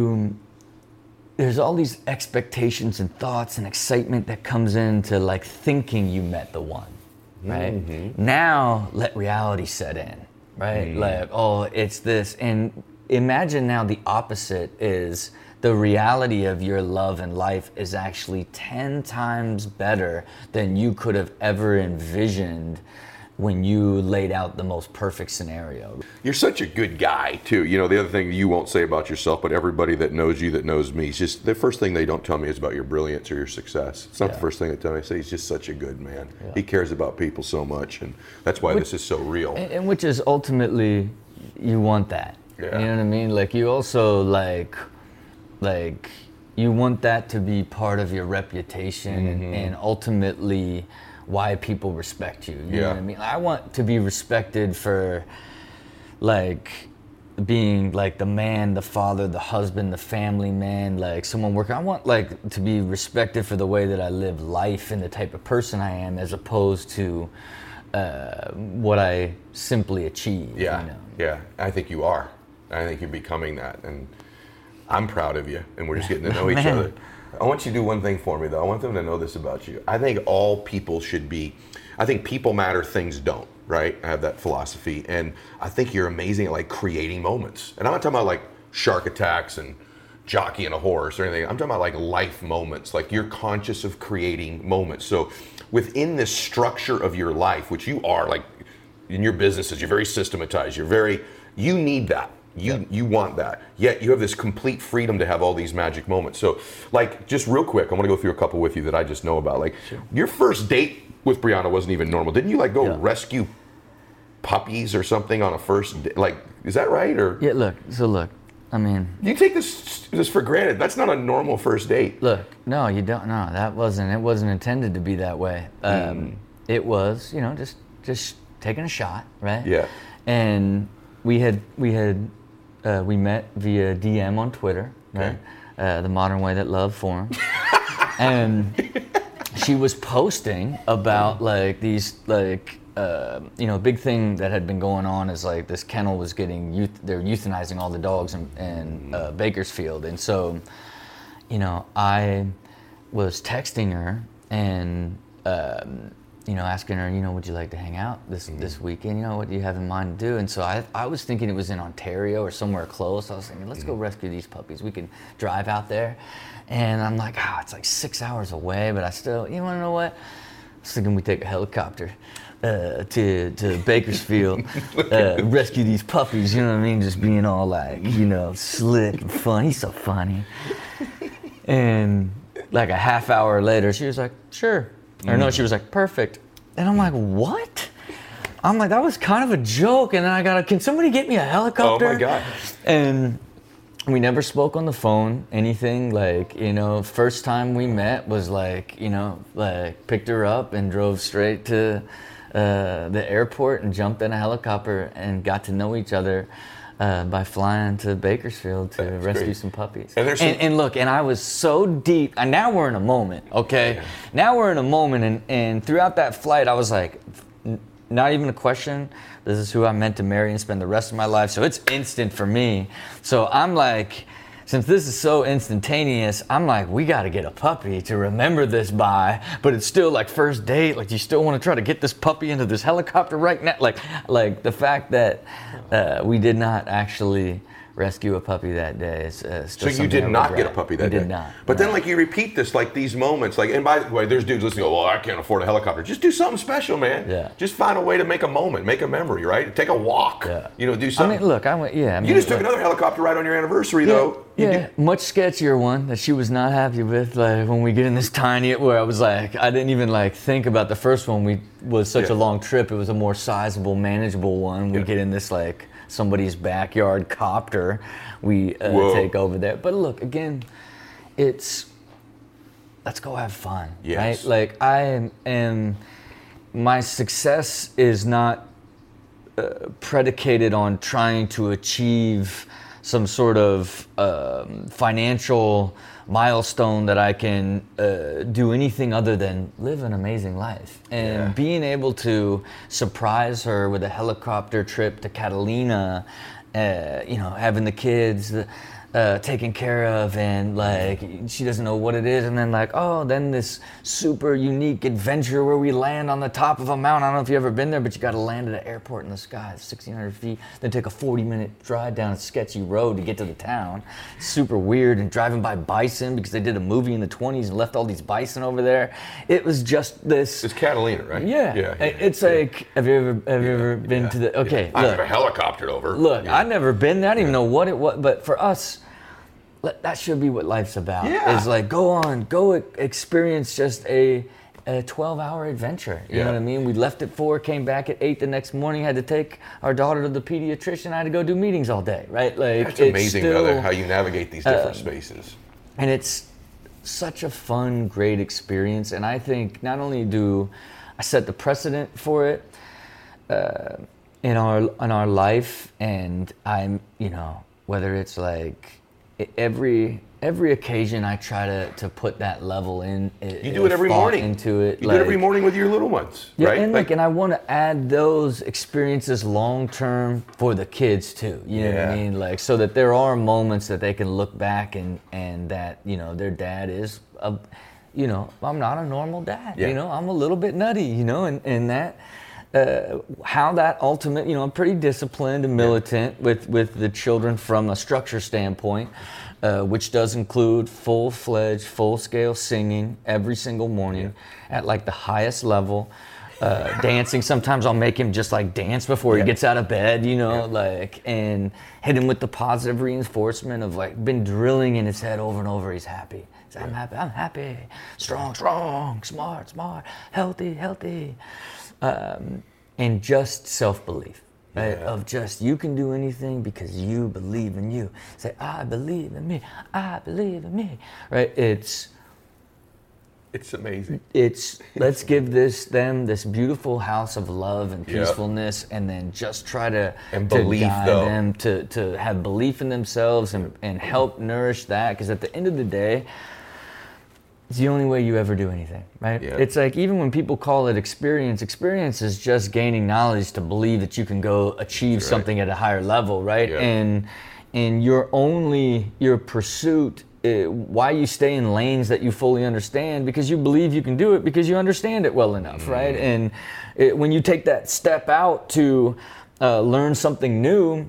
there's all these expectations and thoughts and excitement that comes into, like, thinking you met the one, right? Mm-hmm. Now, let reality set in. Right? Like, oh, it's this. And imagine now the opposite is the reality of your love and life is actually 10 times better than you could have ever envisioned when you laid out the most perfect scenario. You're such a good guy, too. You know, the other thing you won't say about yourself, but everybody that knows you, that knows me, it's just the first thing they don't tell me is about your brilliance or your success. It's not the first thing they tell me. They say he's just such a good man. Yeah. He cares about people so much, and that's why this is so real. And which is ultimately, you want that. Yeah. You know what I mean? Like, you also, like you want that to be part of your reputation and ultimately why people respect you. You know what I mean? I want to be respected for, like, being like the man, the father, the husband, the family man, like someone working. I want, like, to be respected for the way that I live life and the type of person I am, as opposed to what I simply achieve. Yeah, you know? Yeah. I think you are. I think you're becoming that, and I'm proud of you. And we're just getting to know each other. I want you to do one thing for me, though. I want them to know this about you. I think all people should be, I think people matter, things don't, right? I have that philosophy. And I think you're amazing at, like, creating moments. And I'm not talking about, like, shark attacks and jockeying a horse or anything. I'm talking about, like, life moments. Like, you're conscious of creating moments. So within this structure of your life, which you are, like, in your businesses, you're very systematized. You need that. You want that, yet you have this complete freedom to have all these magic moments. So, like, just real quick, I want to go through a couple with you that I just know about. Like, your first date with Brianna wasn't even normal. Didn't you, like, go rescue puppies or something on a first date? Like, is that right? Or look, I mean, you take this for granted. That's not a normal first date. Look, no, you don't. No, it wasn't intended to be that way. It was, you know, just taking a shot, right? Yeah. And we met via DM on Twitter, right? The modern way that love forms. And she was posting about, like, these, like, you know, a big thing that had been going on is, like, this kennel was getting they're euthanizing all the dogs in Bakersfield. And so, you know, I was texting her and, you know, asking her, you know, would you like to hang out this weekend? You know, what do you have in mind to do? And so I was thinking it was in Ontario or somewhere close. I was thinking, let's go rescue these puppies. We can drive out there. And I'm like, it's like 6 hours away, but I still, you want to know what? I was thinking we take a helicopter to Bakersfield, rescue these puppies, you know what I mean? Just being all, like, you know, slick and fun. He's so funny. And like a half hour later, she was like, sure. Or no, she was like, perfect. And I'm like, what? I'm like, that was kind of a joke. And then can somebody get me a helicopter? Oh my God. And we never spoke on the phone, anything. Like, you know, first time we met was like, you know, like, picked her up and drove straight to the airport and jumped in a helicopter and got to know each other by flying to Bakersfield to rescue some puppies. And look, and I was so deep, and now we're in a moment, okay? Yeah. Now we're in a moment, and throughout that flight, I was like, not even a question. This is who I'm meant to marry and spend the rest of my life. So it's instant for me. So I'm like, since this is so instantaneous, I'm like, we got to get a puppy to remember this by. But it's still like first date. Like, you still want to try to get this puppy into this helicopter right now. Like the fact that we did not actually rescue a puppy that day. So you did not get a puppy that day? We did not. But then, like, you repeat this, like, these moments. Like, and by the way, there's dudes listening, well, I can't afford a helicopter. Just do something special, man. Yeah. Just find a way to make a moment, make a memory, right? Take a walk. Yeah. You know, do something. I mean, look, you just took another helicopter ride on your anniversary, though. Yeah, much sketchier one that she was not happy with. Like, when we get in this tiny, where I was like, I didn't even like think about the first one. Was such a long trip. It was a more sizable, manageable one. We get in this like somebody's backyard copter. We take over there. But look, again, let's go have fun, right? Like, my success is not predicated on trying to achieve some sort of financial milestone that I can do anything other than live an amazing life. And being able to surprise her with a helicopter trip to Catalina, having the kids taken care of, and like, she doesn't know what it is, and then like, then this super unique adventure where we land on the top of a mountain. I don't know if you've ever been there, but you got to land at an airport in the sky, 1,600 feet, then take a 40-minute drive down a sketchy road to get to the town. Super weird, and driving by bison because they did a movie in the 20s and left all these bison over there. It was just this. It's Catalina, right? Yeah. It's like, have you ever been to the? Okay, I have a helicopter over. Look, I've never been there. I didn't even know what it was, but for us, that should be what life's about. Yeah. Is like, go experience just a 12-hour adventure. You know what I mean? We left at 4, came back at 8 the next morning, had to take our daughter to the pediatrician. I had to go do meetings all day, right? Like, it's amazing, brother, how you navigate these different spaces. And it's such a fun, great experience. And I think not only do I set the precedent for it in our life, and I'm, whether it's like, every occasion I try to put that level in. You do it every morning. Into it. You do it every morning with your little ones, right? And I want to add those experiences long term for the kids too. You know what I mean? Like, so that there are moments that they can look back and that their dad is I'm not a normal dad. Yeah. I'm a little bit nutty. And that. How that ultimate, I'm pretty disciplined and militant with the children from a structure standpoint, which does include full-fledged, full-scale singing every single morning at like the highest level. Dancing, sometimes I'll make him just like dance before he gets out of bed, and hit him with the positive reinforcement of like, been drilling in his head over and over, he's happy. I'm happy, strong, smart, healthy. And just self-belief, right? Of just, you can do anything because you believe in you. Say, I believe in me, right? It's amazing. Let's give them this beautiful house of love and peacefulness, and then just try to guide them to have belief in themselves and help nourish that, because at the end of the day, it's the only way you ever do anything, right? Yeah. It's like, even when people call it experience is just gaining knowledge to believe that you can go achieve something at a higher level, right? Yeah. And your pursuit, why you stay in lanes that you fully understand, because you believe you can do it because you understand it well enough, right? And when you take that step out to learn something new,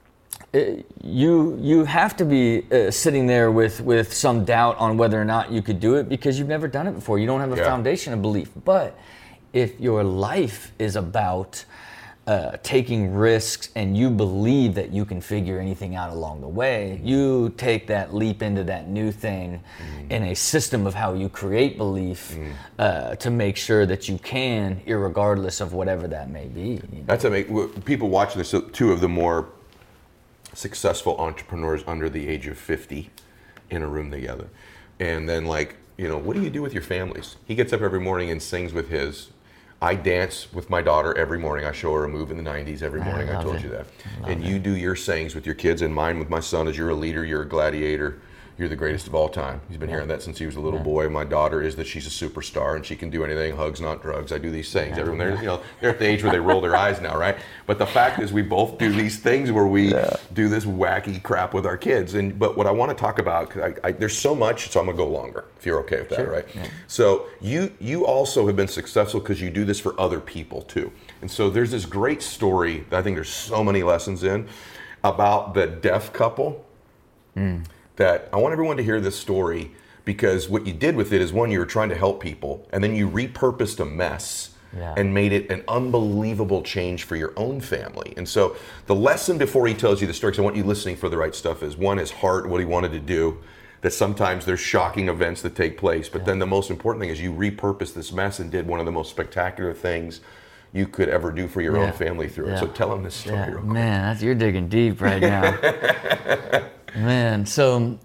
you have to be sitting there with some doubt on whether or not you could do it, because you've never done it before. You don't have a foundation of belief. But if your life is about taking risks, and you believe that you can figure anything out along the way, you take that leap into that new thing in a system of how you create belief to make sure that you can, irregardless of whatever that may be. That's amazing. People watching this, 2 of the more successful entrepreneurs under the age of 50 in a room together. And then, like, what do you do with your families? He gets up every morning and sings with his. I dance with my daughter every morning. I show her a move in the 90s every morning. I told you that. And you do your sayings with your kids, and mine with my son is, you're a leader, you're a gladiator, you're the greatest of all time. He's been hearing that since he was a little boy. My daughter is that she's a superstar and she can do anything. Hugs, not drugs. I do these things. Everyone, they're at the age where they roll their eyes now, right? But the fact is, we both do these things where we do this wacky crap with our kids. But what I want to talk about, there's so much, so I'm gonna go longer if you're okay with that, right? Yeah. So you also have been successful because you do this for other people too. And so there's this great story that I think there's so many lessons in about the deaf couple. That I want everyone to hear this story, because what you did with it is, one, you were trying to help people, and then you repurposed a mess and made it an unbelievable change for your own family. And so the lesson before he tells you the story, because I want you listening for the right stuff, is one, his heart, what he wanted to do, that sometimes there's shocking events that take place, but then the most important thing is you repurposed this mess and did one of the most spectacular things you could ever do for your own family through it. So tell him this story real quick. Man, you're digging deep right now. Man, so,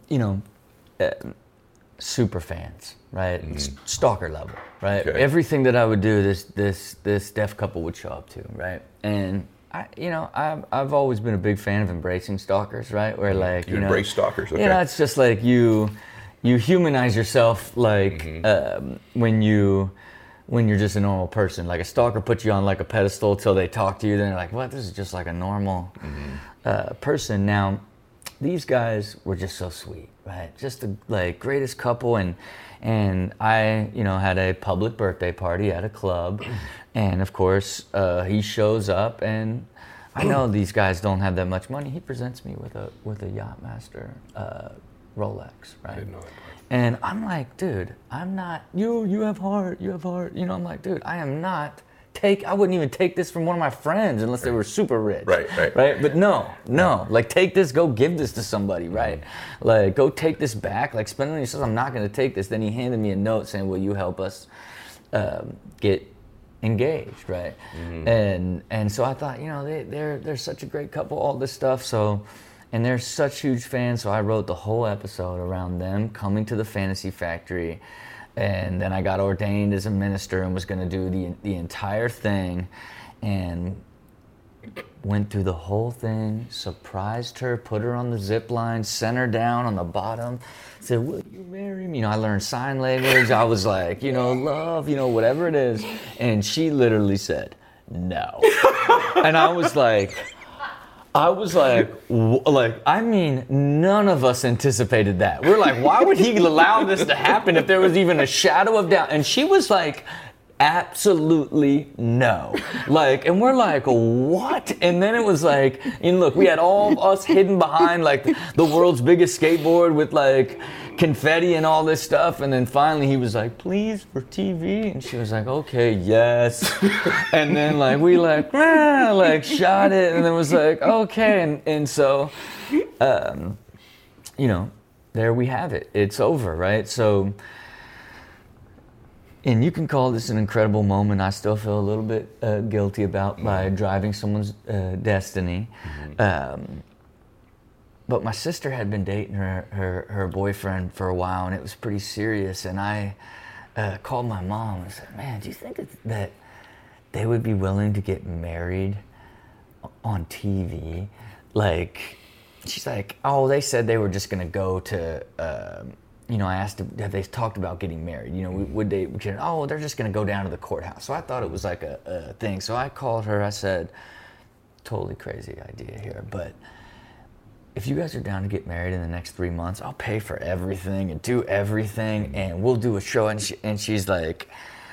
super fans, right? Stalker level, right? Okay. Everything that I would do, this deaf couple would show up to, right? And I've always been a big fan of embracing stalkers, right? Where like, you embrace stalkers, okay. It's just like you humanize yourself, like when you're just a normal person. Like a stalker puts you on like a pedestal till they talk to you, then you're like, what? This is just like a normal person. Now, these guys were just so sweet, right? Just the greatest couple, and I, had a public birthday party at a club, and of course he shows up, and I know these guys don't have that much money. He presents me with a Yachtmaster Rolex, right? I didn't know that. And I'm like, dude, I'm not. You have heart. You have heart. I'm like, dude, I am not. I wouldn't even take this from one of my friends unless they were super rich. Right. But no. Like, take this, go give this to somebody, right? Like, go take this back. Like, spend it on yourself. I'm not going to take this. Then he handed me a note saying, will you help us get engaged, right? And so I thought, they're such a great couple, all this stuff. So, and they're such huge fans. So I wrote the whole episode around them coming to the Fantasy Factory. And then I got ordained as a minister and was going to do the entire thing, and went through the whole thing, surprised her, put her on the zip line, sent her down on the bottom, said, will you marry me? I learned sign language. I was like, love, whatever it is. And she literally said, no. And I was like, none of us anticipated that. We're like, why would he allow this to happen if there was even a shadow of doubt? And she was like, absolutely no. And we're like, what? And then it was like, look, we had all of us hidden behind like the world's biggest skateboard with like confetti and all this stuff. And then finally he was like, please, for TV. And she was like, okay, yes. And then we shot it, and then was like, okay. And so, there we have it. It's over, right? So, and you can call this an incredible moment. I still feel a little bit guilty about by driving someone's destiny. But my sister had been dating her boyfriend for a while, and it was pretty serious. And I called my mom and said, man, do you think that they would be willing to get married on TV? She's like, oh, they said they were just going to go to, I asked, have they talked about getting married? Would they, they're just going to go down to the courthouse. So I thought it was like a thing. So I called her, I said, totally crazy idea here, but if you guys are down to get married in the next 3 months, I'll pay for everything and do everything, and we'll do a show. And she's like,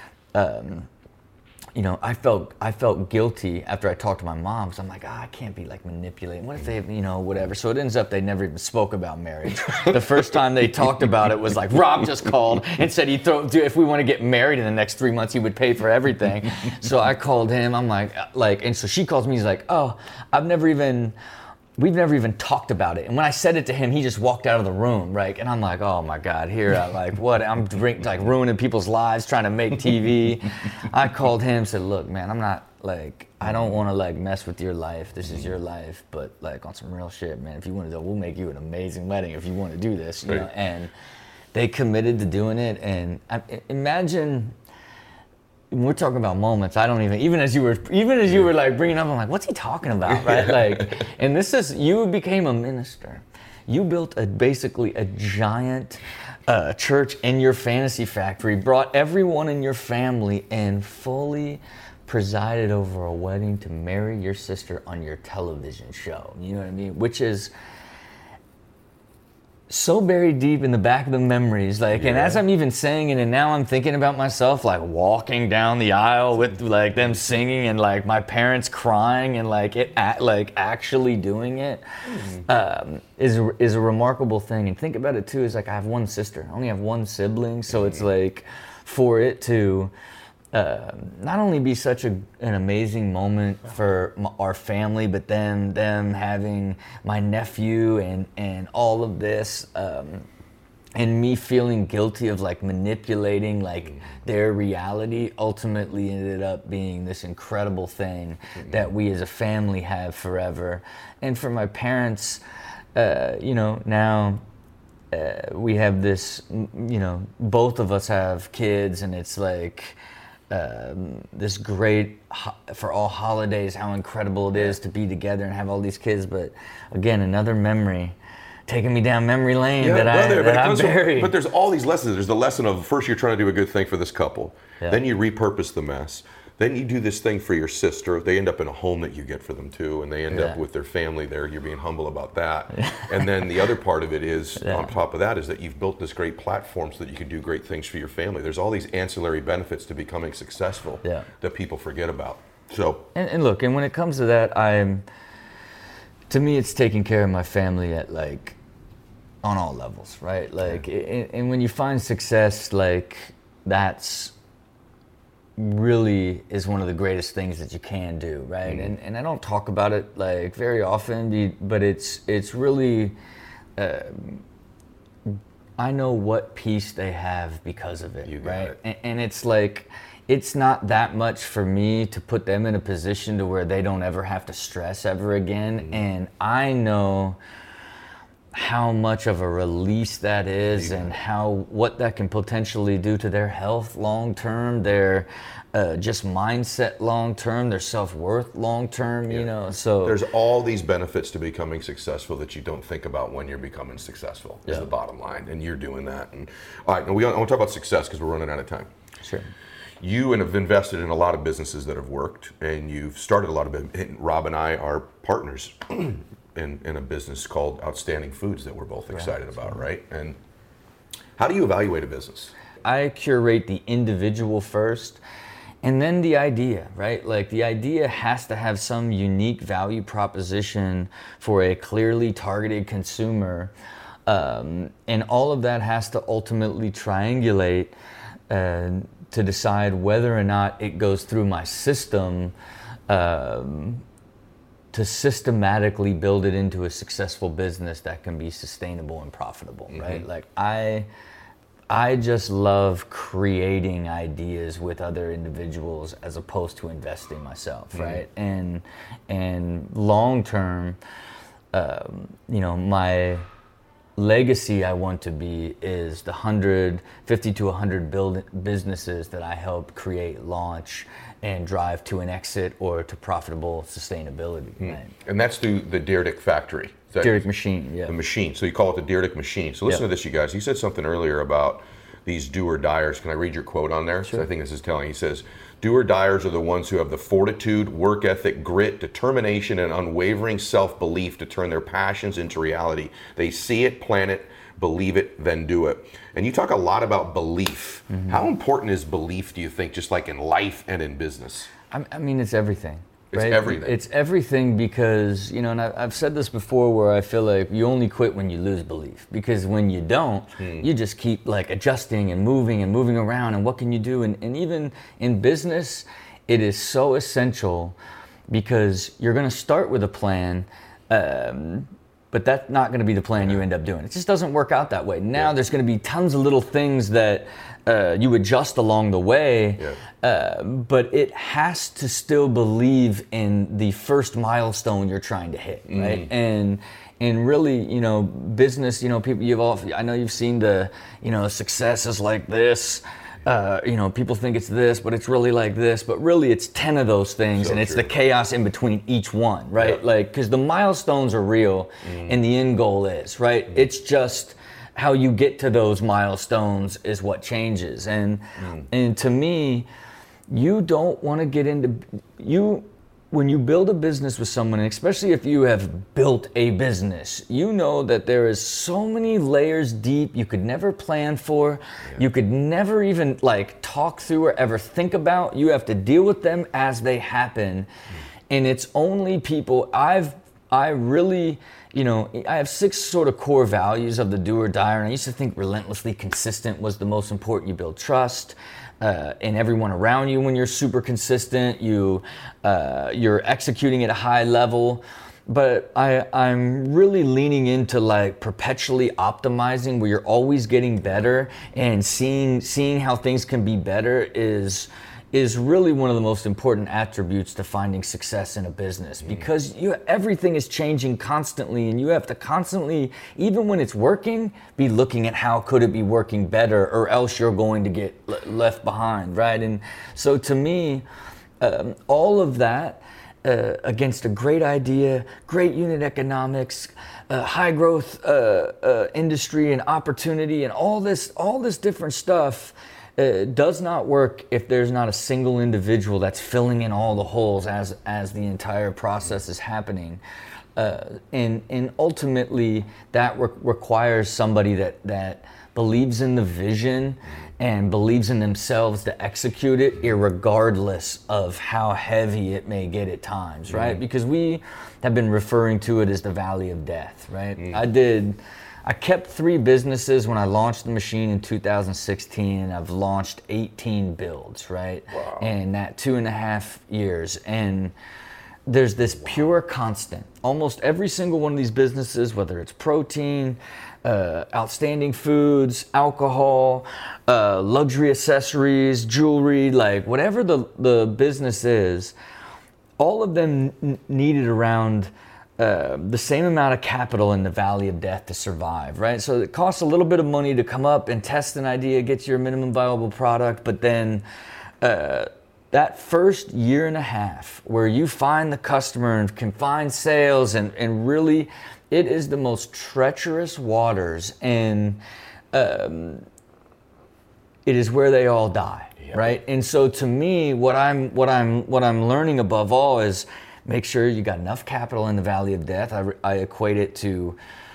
I felt guilty after I talked to my mom, because I'm like, I can't be manipulating. What if they, whatever. So it ends up they never even spoke about marriage. The first time they talked about it was like, Rob just called and said if we want to get married in the next 3 months, he would pay for everything. So I called him. I'm like, and so she calls me. He's like, oh, we've never even talked about it. And when I said it to him, he just walked out of the room, right? And I'm like, oh my God, what? I'm ruining people's lives, trying to make TV. I called him, said, look, man, I'm not I don't want to mess with your life. This is your life, but on some real shit, man. If you want to do, we'll make you an amazing wedding if you want to do this, you know? And they committed to doing it. And imagine, when we're talking about moments, I don't even as you were bringing up, I'm like, what's he talking about, right? And this is, you became a minister. You built basically a giant church in your fantasy factory, brought everyone in your family, and fully presided over a wedding to marry your sister on your television show. You know what I mean? Which is so buried deep in the back of the memories, like, and as I'm even saying it, and now I'm thinking about myself, like, walking down the aisle with, like, them singing and, like, my parents crying and, like, actually doing it, is a remarkable thing. And think about it, too, is, like, I have one sister. I only have one sibling, so it's, like, for it to not only be such an amazing moment for our family, but then them having my nephew and all of this, and me feeling guilty of, like, manipulating, like, their reality, ultimately ended up being this incredible thing that we as a family have forever. And for my parents, you know, now we have this, you know, both of us have kids, and it's like, this great for all holidays, how incredible it is to be together and have all these kids. But again, another memory taking me down memory lane that I buried. But there's all these lessons. There's the lesson of, first you're trying to do a good thing for this couple, then you repurpose the mess, then you do this thing for your sister. They end up in a home that you get for them too, and they end up with their family there. You're being humble about that. And then the other part of it is, on top of that, is that you've built this great platform so that you can do great things for your family. There's all these ancillary benefits to becoming successful that people forget about. So and look, and when it comes to that, to me, it's taking care of my family at, like, on all levels, right? Like, and when you find success, like, that's really is one of the greatest things that you can do, right? And I don't talk about it, like, very often, but it's really, I know what peace they have because of it, right? And it's like, it's not that much for me to put them in a position to where they don't ever have to stress ever again. And I know how much of a release that is, and what that can potentially do to their health long term, their just mindset long term, their self-worth long term, you know. So there's all these benefits to becoming successful that you don't think about when you're becoming successful, is the bottom line, and you're doing that. And all right, I want to talk about success because we're running out of time. Sure. You have invested in a lot of businesses that have worked, and you've started a lot of them. Rob and I are partners in a business called Outstanding Foods that we're both excited about, right? And how do you evaluate a business? I curate the individual first, and then the idea, right? Like, the idea has to have some unique value proposition for a clearly targeted consumer, and all of that has to ultimately triangulate to decide whether or not it goes through my system to systematically build it into a successful business that can be sustainable and profitable, right? Like, I just love creating ideas with other individuals as opposed to investing myself, right? And long term, you know, my legacy I want to be is the 50 to 100 businesses that I helped create, launch, and drive to an exit or to profitable sustainability. Right? And that's through the Dyrdek factory. Dyrdek machine, The machine. So you call it the Dyrdek machine. So listen to this, you guys. You said something earlier about these do-or-diers. Can I read your quote on there? Sure. So I think this is telling. He says, do-or-diers are the ones who have the fortitude, work ethic, grit, determination, and unwavering self-belief to turn their passions into reality. They see it, plan it, believe it, then do it. And you talk a lot about belief. How important is belief, do you think, just like in life and in business? I mean, it's everything. It's right? everything. It's everything because, you know, and I've said this before where I feel like you only quit when you lose belief. Because when you don't, you just keep, like, adjusting and moving around, and what can you do? And even in business, it is so essential because you're going to start with a plan, but that's not going to be the plan you end up doing. It just doesn't work out that way. Now there's going to be tons of little things that you adjust along the way, but it has to still believe in the first milestone you're trying to hit, right? And really, you know, business, you know, people, I know you've seen the, you know, successes like this, People think it's this, but it's really like this, but really it's 10 of those things, and it's the chaos in between each one, right? Because the milestones are real, and the end goal is, right? It's just how you get to those milestones is what changes. And to me, you don't want to get into when you build a business with someone, and especially if you have built a business, you know that there is so many layers deep you could never plan for, you could never even talk through or ever think about. You have to deal with them as they happen. And it's only people I have 6 sort of core values of the do or die, and I used to think relentlessly consistent was the most important. You build trust in everyone around you when you're super consistent. You're executing at a high level. But I'm really leaning into perpetually optimizing, where you're always getting better, and seeing how things can be better is really one of the most important attributes to finding success in a business, because everything is changing constantly, and you have to constantly, even when it's working, be looking at how could it be working better, or else you're going to get left behind, right? And so to me, all of that against a great idea, great unit economics, high growth industry and opportunity, and all this different stuff, does not work if there's not a single individual that's filling in all the holes as the entire process is happening. And ultimately, that requires somebody that believes in the vision and believes in themselves to execute it, irregardless of how heavy it may get at times, right? Because we have been referring to it as the valley of death, right? I kept 3 businesses when I launched the machine in 2016, and I've launched 18 builds, right? Wow. In that 2.5 years. And there's this pure constant. Almost every single one of these businesses, whether it's protein, outstanding foods, alcohol, luxury accessories, jewelry, whatever the business is, all of them needed around the same amount of capital in the valley of death to survive, right? So it costs a little bit of money to come up and test an idea, get your minimum viable product, but then that first 1.5 years where you find the customer and can find sales, and really it is the most treacherous waters, and it is where they all die, right? And so to me, what I'm learning above all is make sure you got enough capital in the valley of death. I equate it to,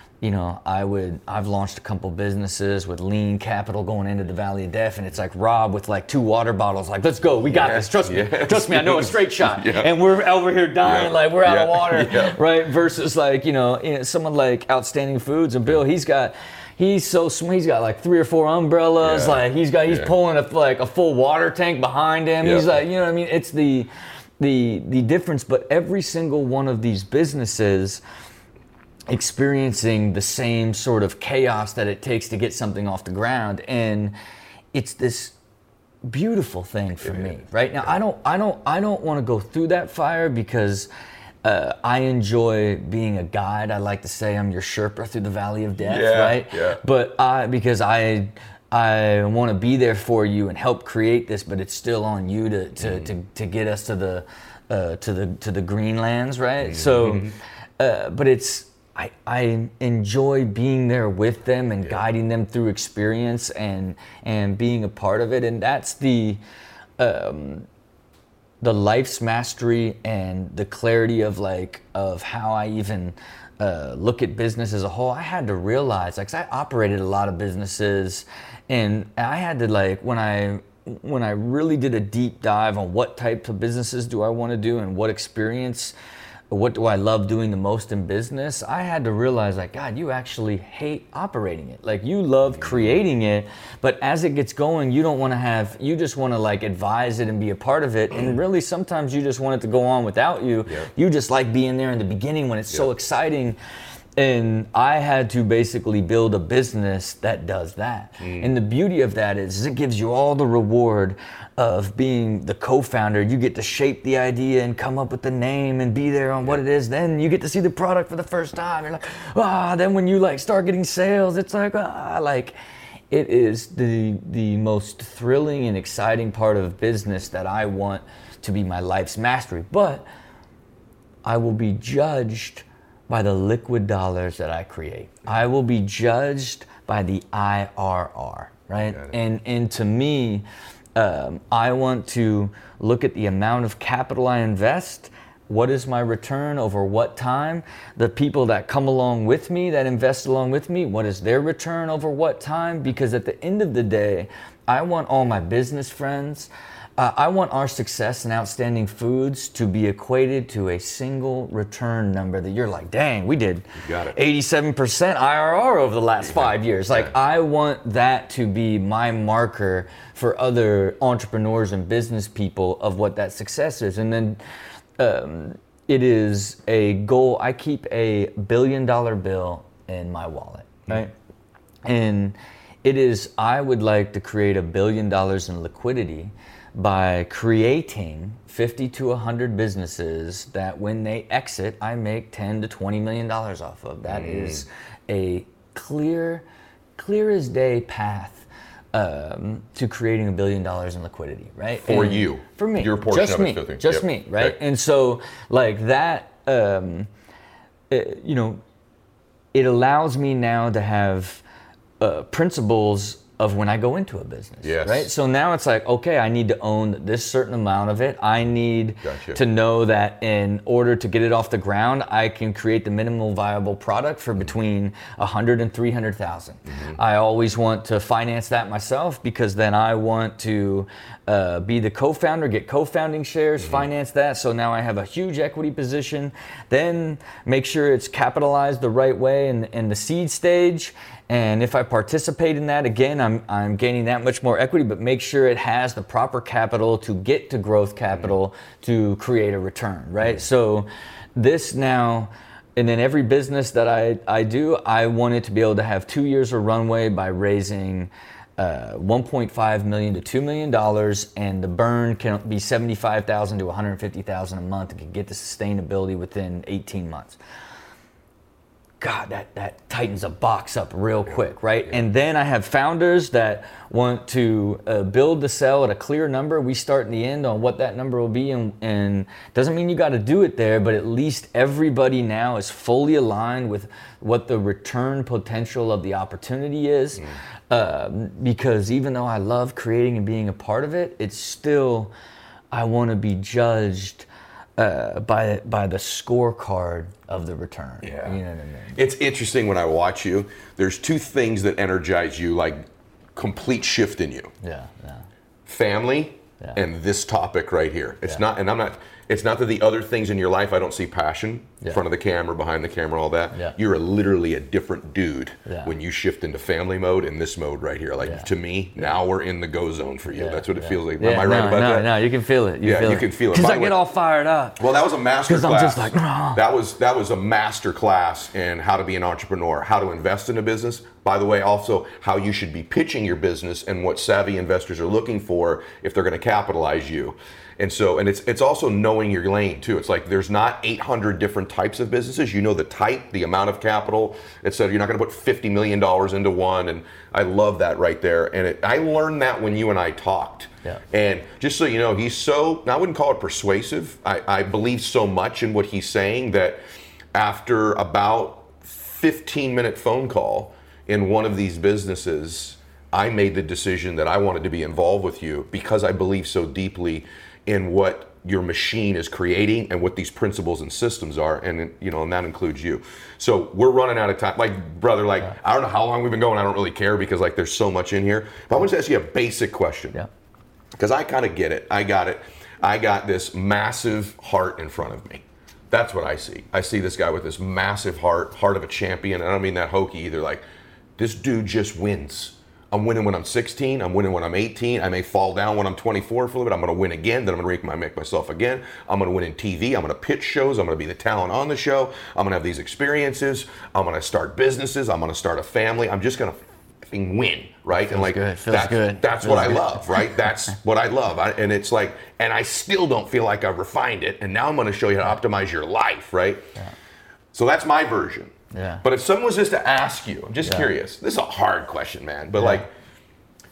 I've launched a couple businesses with lean capital going into the valley of death, and it's like Rob with 2 water bottles, let's go, we got this, trust me, I know a straight shot, and we're over here dying, we're out of water, right? Versus someone like Outstanding Foods, and Bill, he's so smart. He's got 3 or 4 umbrellas. He's pulling a full water tank behind him. He's it's the difference. But every single one of these businesses experiencing the same sort of chaos that it takes to get something off the ground, and it's this beautiful thing for me right now. I don't want to go through that fire, because I enjoy being a guide. I like to say I'm your Sherpa through the valley of death, right? But because I want to be there for you and help create this, but it's still on you to get us to the green lands, right? So, but I enjoy being there with them and guiding them through experience and being a part of it, and that's the life's mastery and the clarity of how I even look at business as a whole. I had to realize, 'cause I operated a lot of businesses, and I had to when I really did a deep dive on what type of businesses do I want to do and what experience, what do I love doing the most in business, I had to realize, God, you actually hate operating it. You love creating it, but as it gets going, you don't want to you just want to advise it and be a part of it. And really, sometimes you just want it to go on without you. You just like being there in the beginning when it's so exciting. And I had to basically build a business that does that. And the beauty of that is it gives you all the reward of being the co-founder. You get to shape the idea and come up with the name and be there on what it is. Then you get to see the product for the first time. You're then when you start getting sales, it's it is the most thrilling and exciting part of business that I want to be my life's mastery. But I will be judged by the liquid dollars that I create. I will be judged by the IRR, right? And to me, I want to look at the amount of capital I invest. What is my return over what time? The people that come along with me, that invest along with me, what is their return over what time? Because at the end of the day, I want all my business friends, I want our success in Outstanding Foods to be equated to a single return number that you're like, dang, we did 87% IRR over the last 5 years. Like, I want that to be my marker for other entrepreneurs and business people of what that success is. And then it is a goal. I keep a $1 billion bill in my wallet, right? And it is, I would like to create $1 billion in liquidity by creating 50 to 100 businesses that when they exit, I make 10 to $20 million off of. That is a clear as day path to creating $1 billion in liquidity, right? For and you. For me. Your portion just of me. it. Just me, right? And so, like that, you know, it allows me now to have principles of when I go into a business, right? So now it's like, okay, I need to own this certain amount of it. I need to know that in order to get it off the ground, I can create the minimal viable product for between 100 and 300,000. I always want to finance that myself because then I want to be the co-founder, get co-founding shares, finance that. So now I have a huge equity position, then make sure it's capitalized the right way in the seed stage. And if I participate in that, again, I'm gaining that much more equity, but make sure it has the proper capital to get to growth capital to create a return, right? So this now, and then every business that I do, I want it to be able to have 2 years of runway by raising $1.5 million to $2 million, and the burn can be $75,000 to $150,000 a month and can get the sustainability within 18 months. God, that tightens a box up real quick, right? And then I have founders that want to build the sell at a clear number. We start in the end on what that number will be, and doesn't mean you got to do it there, but at least everybody now is fully aligned with what the return potential of the opportunity is. Because even though I love creating and being a part of it, it's still, I want to be judged by the scorecard of the return. You know what I mean? It's interesting when I watch you. There's two things that energize you, like complete shift in you. Family and this topic right here. It's not, and I'm not. It's not that the other things in your life I don't see passion in front of the camera, behind the camera, all that. You're literally a different dude when you shift into family mode in this mode right here. Like to me, now we're in the go zone for you. That's what it feels like. Am I right about that? No, you can feel it. You can feel it. Because I get all fired up. Well, that was a master class. Because I'm just like, that was a master class in how to be an entrepreneur, how to invest in a business. By the way, also how you should be pitching your business and what savvy investors are looking for if they're going to capitalize you. And so, and it's also knowing your lane too. It's like there's not 800 different types of businesses. You know the type, the amount of capital, etc. You're not going to put $50 million into one. And I love that right there. And I learned that when you and I talked. And just so you know, he's so, I wouldn't call it persuasive. I believe so much in what he's saying that after about 15-minute phone call in one of these businesses, I made the decision that I wanted to be involved with you because I believe so deeply in what your machine is creating and what these principles and systems are, and and that includes you. So we're running out of time. Like, brother, I don't know how long we've been going. I don't really care because there's so much in here. But I want to ask you a basic question. Because I kind of get it. I got it. I got this massive heart in front of me. That's what I see. I see this guy with this massive heart of a champion. And I don't mean that hokey either. Like, this dude just wins. I'm winning when I'm 16. I'm winning when I'm 18. I may fall down when I'm 24 for a little bit. I'm going to win again. Then I'm going to make myself again. I'm going to win in TV. I'm going to pitch shows. I'm going to be the talent on the show. I'm going to have these experiences. I'm going to start businesses. I'm going to start a family. I'm just going to fucking win, right? Feels good. That's what I love, right? That's what I love. And it's like, and I still don't feel like I've refined it. And now I'm going to show you how to optimize your life, right? So that's my version. But if someone was just to ask you, I'm just curious, this is a hard question, man, but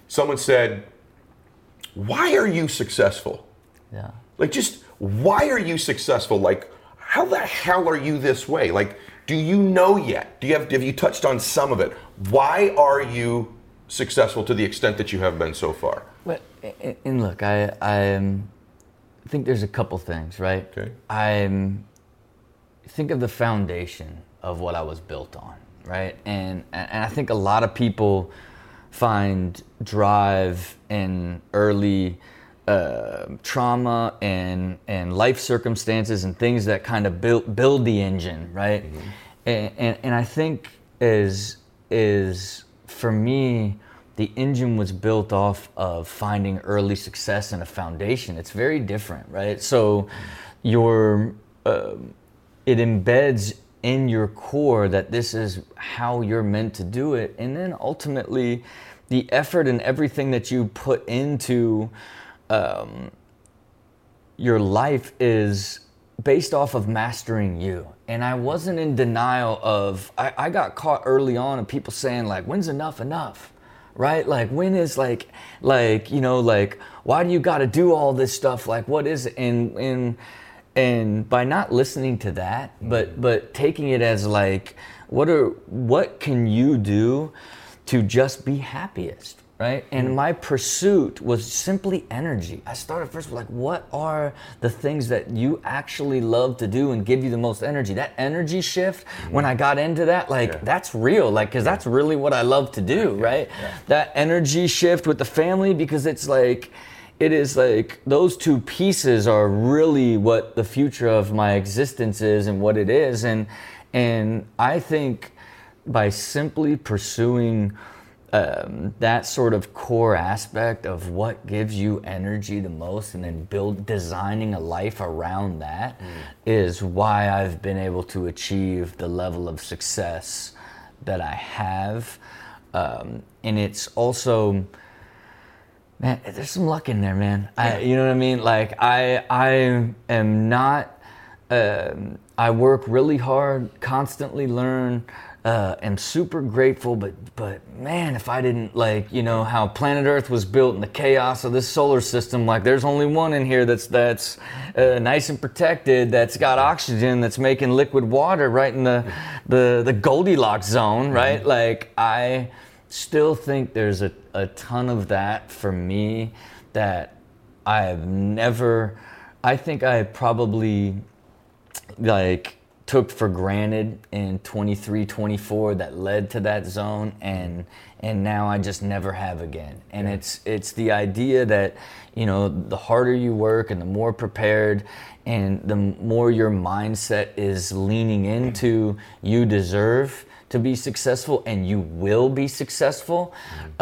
someone said, why are you successful? Yeah. Like, just why are you successful? Like, how the hell are you this way? Like, do you know yet? Have you touched on some of it? Why are you successful to the extent that you have been so far? Well, and look, I think there's a couple things, right? Okay. Think of the foundation of what I was built on, right? And I think a lot of people find drive in early trauma and life circumstances and things that kind of build the engine, right? And I think is for me, the engine was built off of finding early success and a foundation. It's very different, right? So it embeds in your core that this is how you're meant to do it. And then ultimately, the effort and everything that you put into your life is based off of mastering you. And I wasn't in denial of, I got caught early on of people saying like, when's enough? Right? Like, when is like, you know, like, why do you got to do all this stuff? Like, what is it? And by not listening to that, but taking it as like, what can you do to just be happiest? Right? And my pursuit was simply energy. I started first with like, what are the things that you actually love to do and give you the most energy? That energy shift, when I got into that, like, that's real, like, because that's really what I love to do, right? That energy shift with the family, because it's like, it is like, those two pieces are really what the future of my existence is and what it is. And I think by simply pursuing that sort of core aspect of what gives you energy the most, and then designing a life around that is why I've been able to achieve the level of success that I have. And it's also, man, there's some luck in there, man. You know what I mean? Like, I am not, I work really hard, constantly learn, am super grateful, but man, if I didn't, like, you know, how planet Earth was built and the chaos of this solar system, like, there's only one in here that's nice and protected, that's got oxygen, that's making liquid water right in the Goldilocks zone, right? Like, I still think there's a ton of that for me that I think I probably, like, took for granted in 23, 24 that led to that zone, and now I just never have again. And it's the idea that, you know, the harder you work and the more prepared and the more your mindset is leaning into you deserve to be successful and you will be successful,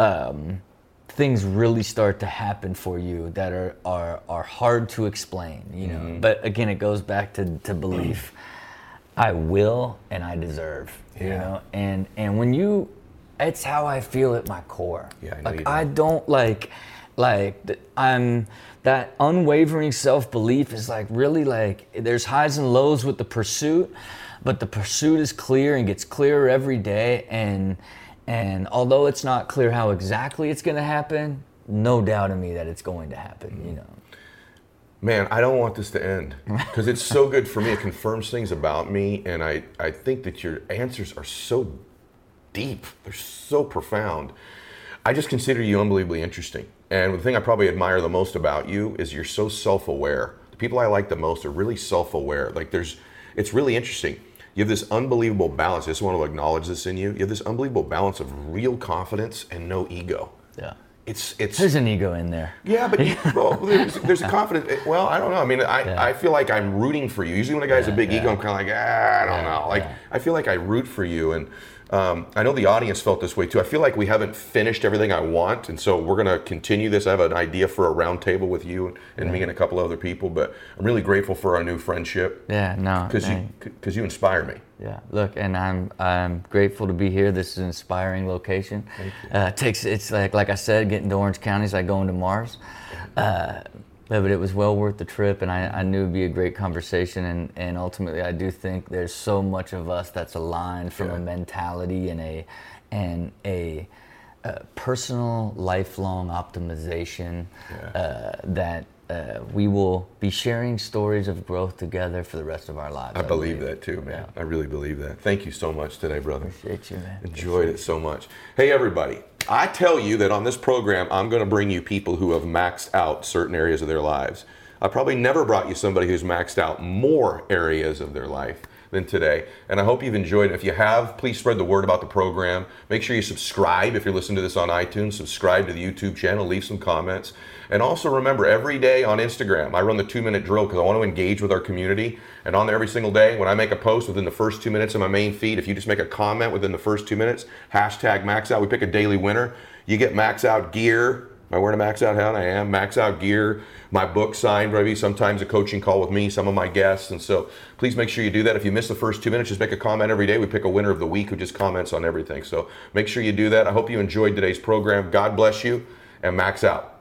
things really start to happen for you that are hard to explain, you know. But again, it goes back to belief. I will and I deserve, you know, and when it's how I feel at my core. Yeah, I know. Like, I don't like that unwavering self-belief is like, really, like, there's highs and lows with the pursuit, but the pursuit is clear and gets clearer every day. And although it's not clear how exactly it's going to happen, no doubt in me that it's going to happen, you know. Man, I don't want this to end because it's so good for me. It confirms things about me, and I think that your answers are so deep. They're so profound. I just consider you unbelievably interesting. And the thing I probably admire the most about you is you're so self-aware. The people I like the most are really self-aware. Like, it's really interesting. You have this unbelievable balance. I just want to acknowledge this in you. You have this unbelievable balance of real confidence and no ego. Yeah. It's there's an ego in there. Yeah, but there's a confidence. Well, I don't know. I mean, I feel like I'm rooting for you. Usually when a guy has a big ego, I'm kind of like, I don't know. Like, I feel like I root for you, and I know the audience felt this way too. I feel like we haven't finished everything I want, and so we're going to continue this. I have an idea for a round table with you and me and a couple other people, but I'm really grateful for our new friendship. Yeah, no. Because you inspire me. Yeah, look, and I'm grateful to be here. This is an inspiring location. Thank you. It's like I said, getting to Orange County is like going to Mars. But it was well worth the trip, and I knew it'd be a great conversation. And ultimately, I do think there's so much of us that's aligned from a mentality and a personal, lifelong optimization that we will be sharing stories of growth together for the rest of our lives. I believe that too, man. Yeah. I really believe that. Thank you so much today, brother. Appreciate you, man. Enjoyed it so much. Hey, everybody. I tell you that on this program, I'm going to bring you people who have maxed out certain areas of their lives. I probably never brought you somebody who's maxed out more areas of their life than today. And I hope you've enjoyed it. If you have, please spread the word about the program. Make sure you subscribe if you're listening to this on iTunes. Subscribe to the YouTube channel. Leave some comments. And also remember, every day on Instagram, I run the 2-minute drill because I want to engage with our community. And on there every single day, when I make a post within the first 2 minutes of my main feed, if you just make a comment within the first 2 minutes, hashtag max out, we pick a daily winner. You get max out gear. Am I wearing a max out hat? I am. Max out gear. My book signed, maybe sometimes a coaching call with me, some of my guests. And so please make sure you do that. If you miss the first 2 minutes, just make a comment every day. We pick a winner of the week who just comments on everything. So make sure you do that. I hope you enjoyed today's program. God bless you, and max out.